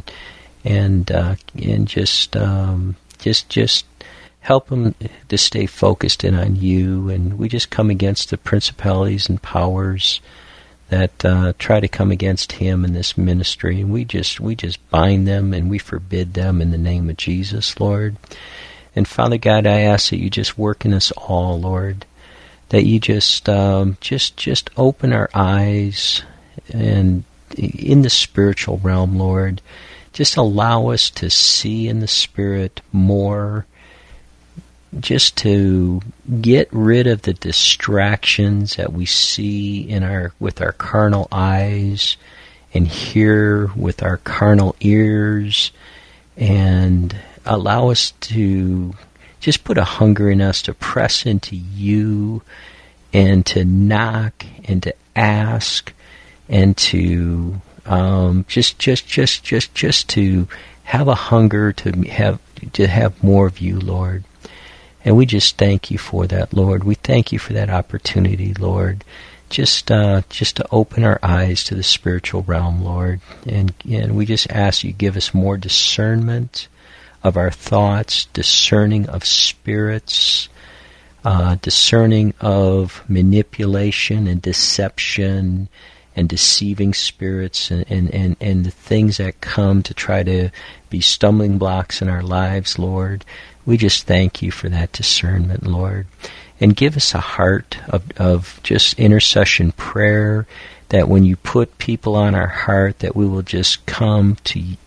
just help him to stay focused in on you. And we just come against the principalities and powers that try to come against him in this ministry, and we just bind them and we forbid them in the name of Jesus, Lord. And Father God, I ask that you just work in us all, Lord, that you just open our eyes and in the spiritual realm, Lord, just allow us to see in the Spirit more, just to get rid of the distractions that we see with our carnal eyes and hear with our carnal ears, and allow us to just put a hunger in us to press into you and to knock and to ask and to just to have a hunger to have more of you, Lord. And we just thank you for that, Lord. We thank you for that opportunity, Lord, just to open our eyes to the spiritual realm, Lord. And we just ask you give us more discernment of our thoughts, discerning of spirits, discerning of manipulation and deception and deceiving spirits and the things that come to try to be stumbling blocks in our lives, Lord. We just thank you for that discernment, Lord. And give us a heart of just intercession prayer, that when you put people on our heart, that we will just come to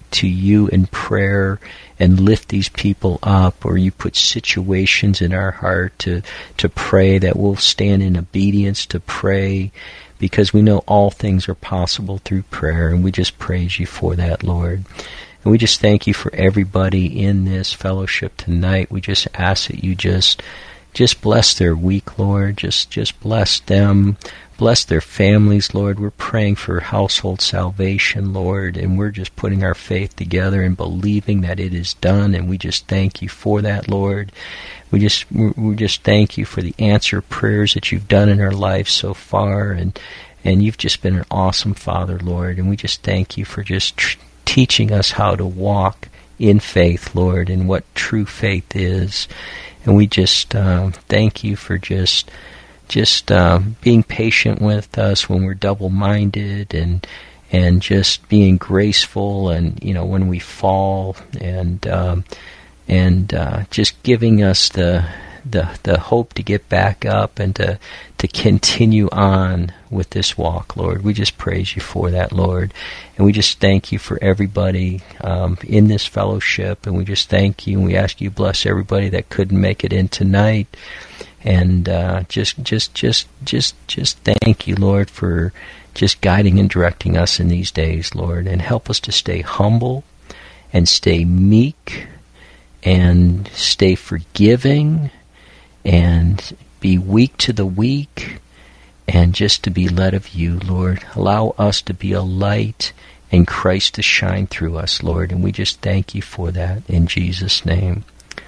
to you in prayer and lift these people up, or you put situations in our heart to pray, that we'll stand in obedience to pray, because we know all things are possible through prayer, and we just praise you for that, Lord. And we just thank you for everybody in this fellowship tonight. We just ask that you just bless their week, Lord. Just bless them. Bless their families, Lord. We're praying for household salvation, Lord, and we're just putting our faith together and believing that it is done, and we just thank you for that, Lord. We just thank you for the answered prayers that you've done in our lives so far, and you've just been an awesome Father, Lord, and we just thank you for just teaching us how to walk in faith, Lord, and what true faith is. And we just thank you for just being patient with us when we're double-minded, and just being graceful, and when we fall, and just giving us the hope to get back up and to continue on with this walk, Lord. We just praise you for that, Lord. And we just thank you for everybody in this fellowship, and we just thank you, and we ask you to bless everybody that couldn't make it in tonight. And just thank you, Lord, for just guiding and directing us in these days, Lord, and help us to stay humble and stay meek and stay forgiving and be weak to the weak, and just to be led of you, Lord. Allow us to be a light and Christ to shine through us, Lord, and we just thank you for that in Jesus' name.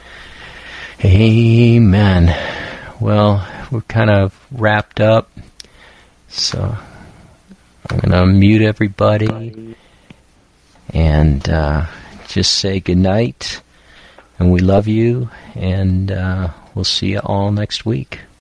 Amen. Well, we're kind of wrapped up, so I'm going to mute everybody and just say good night, and we love you, and we'll see you all next week.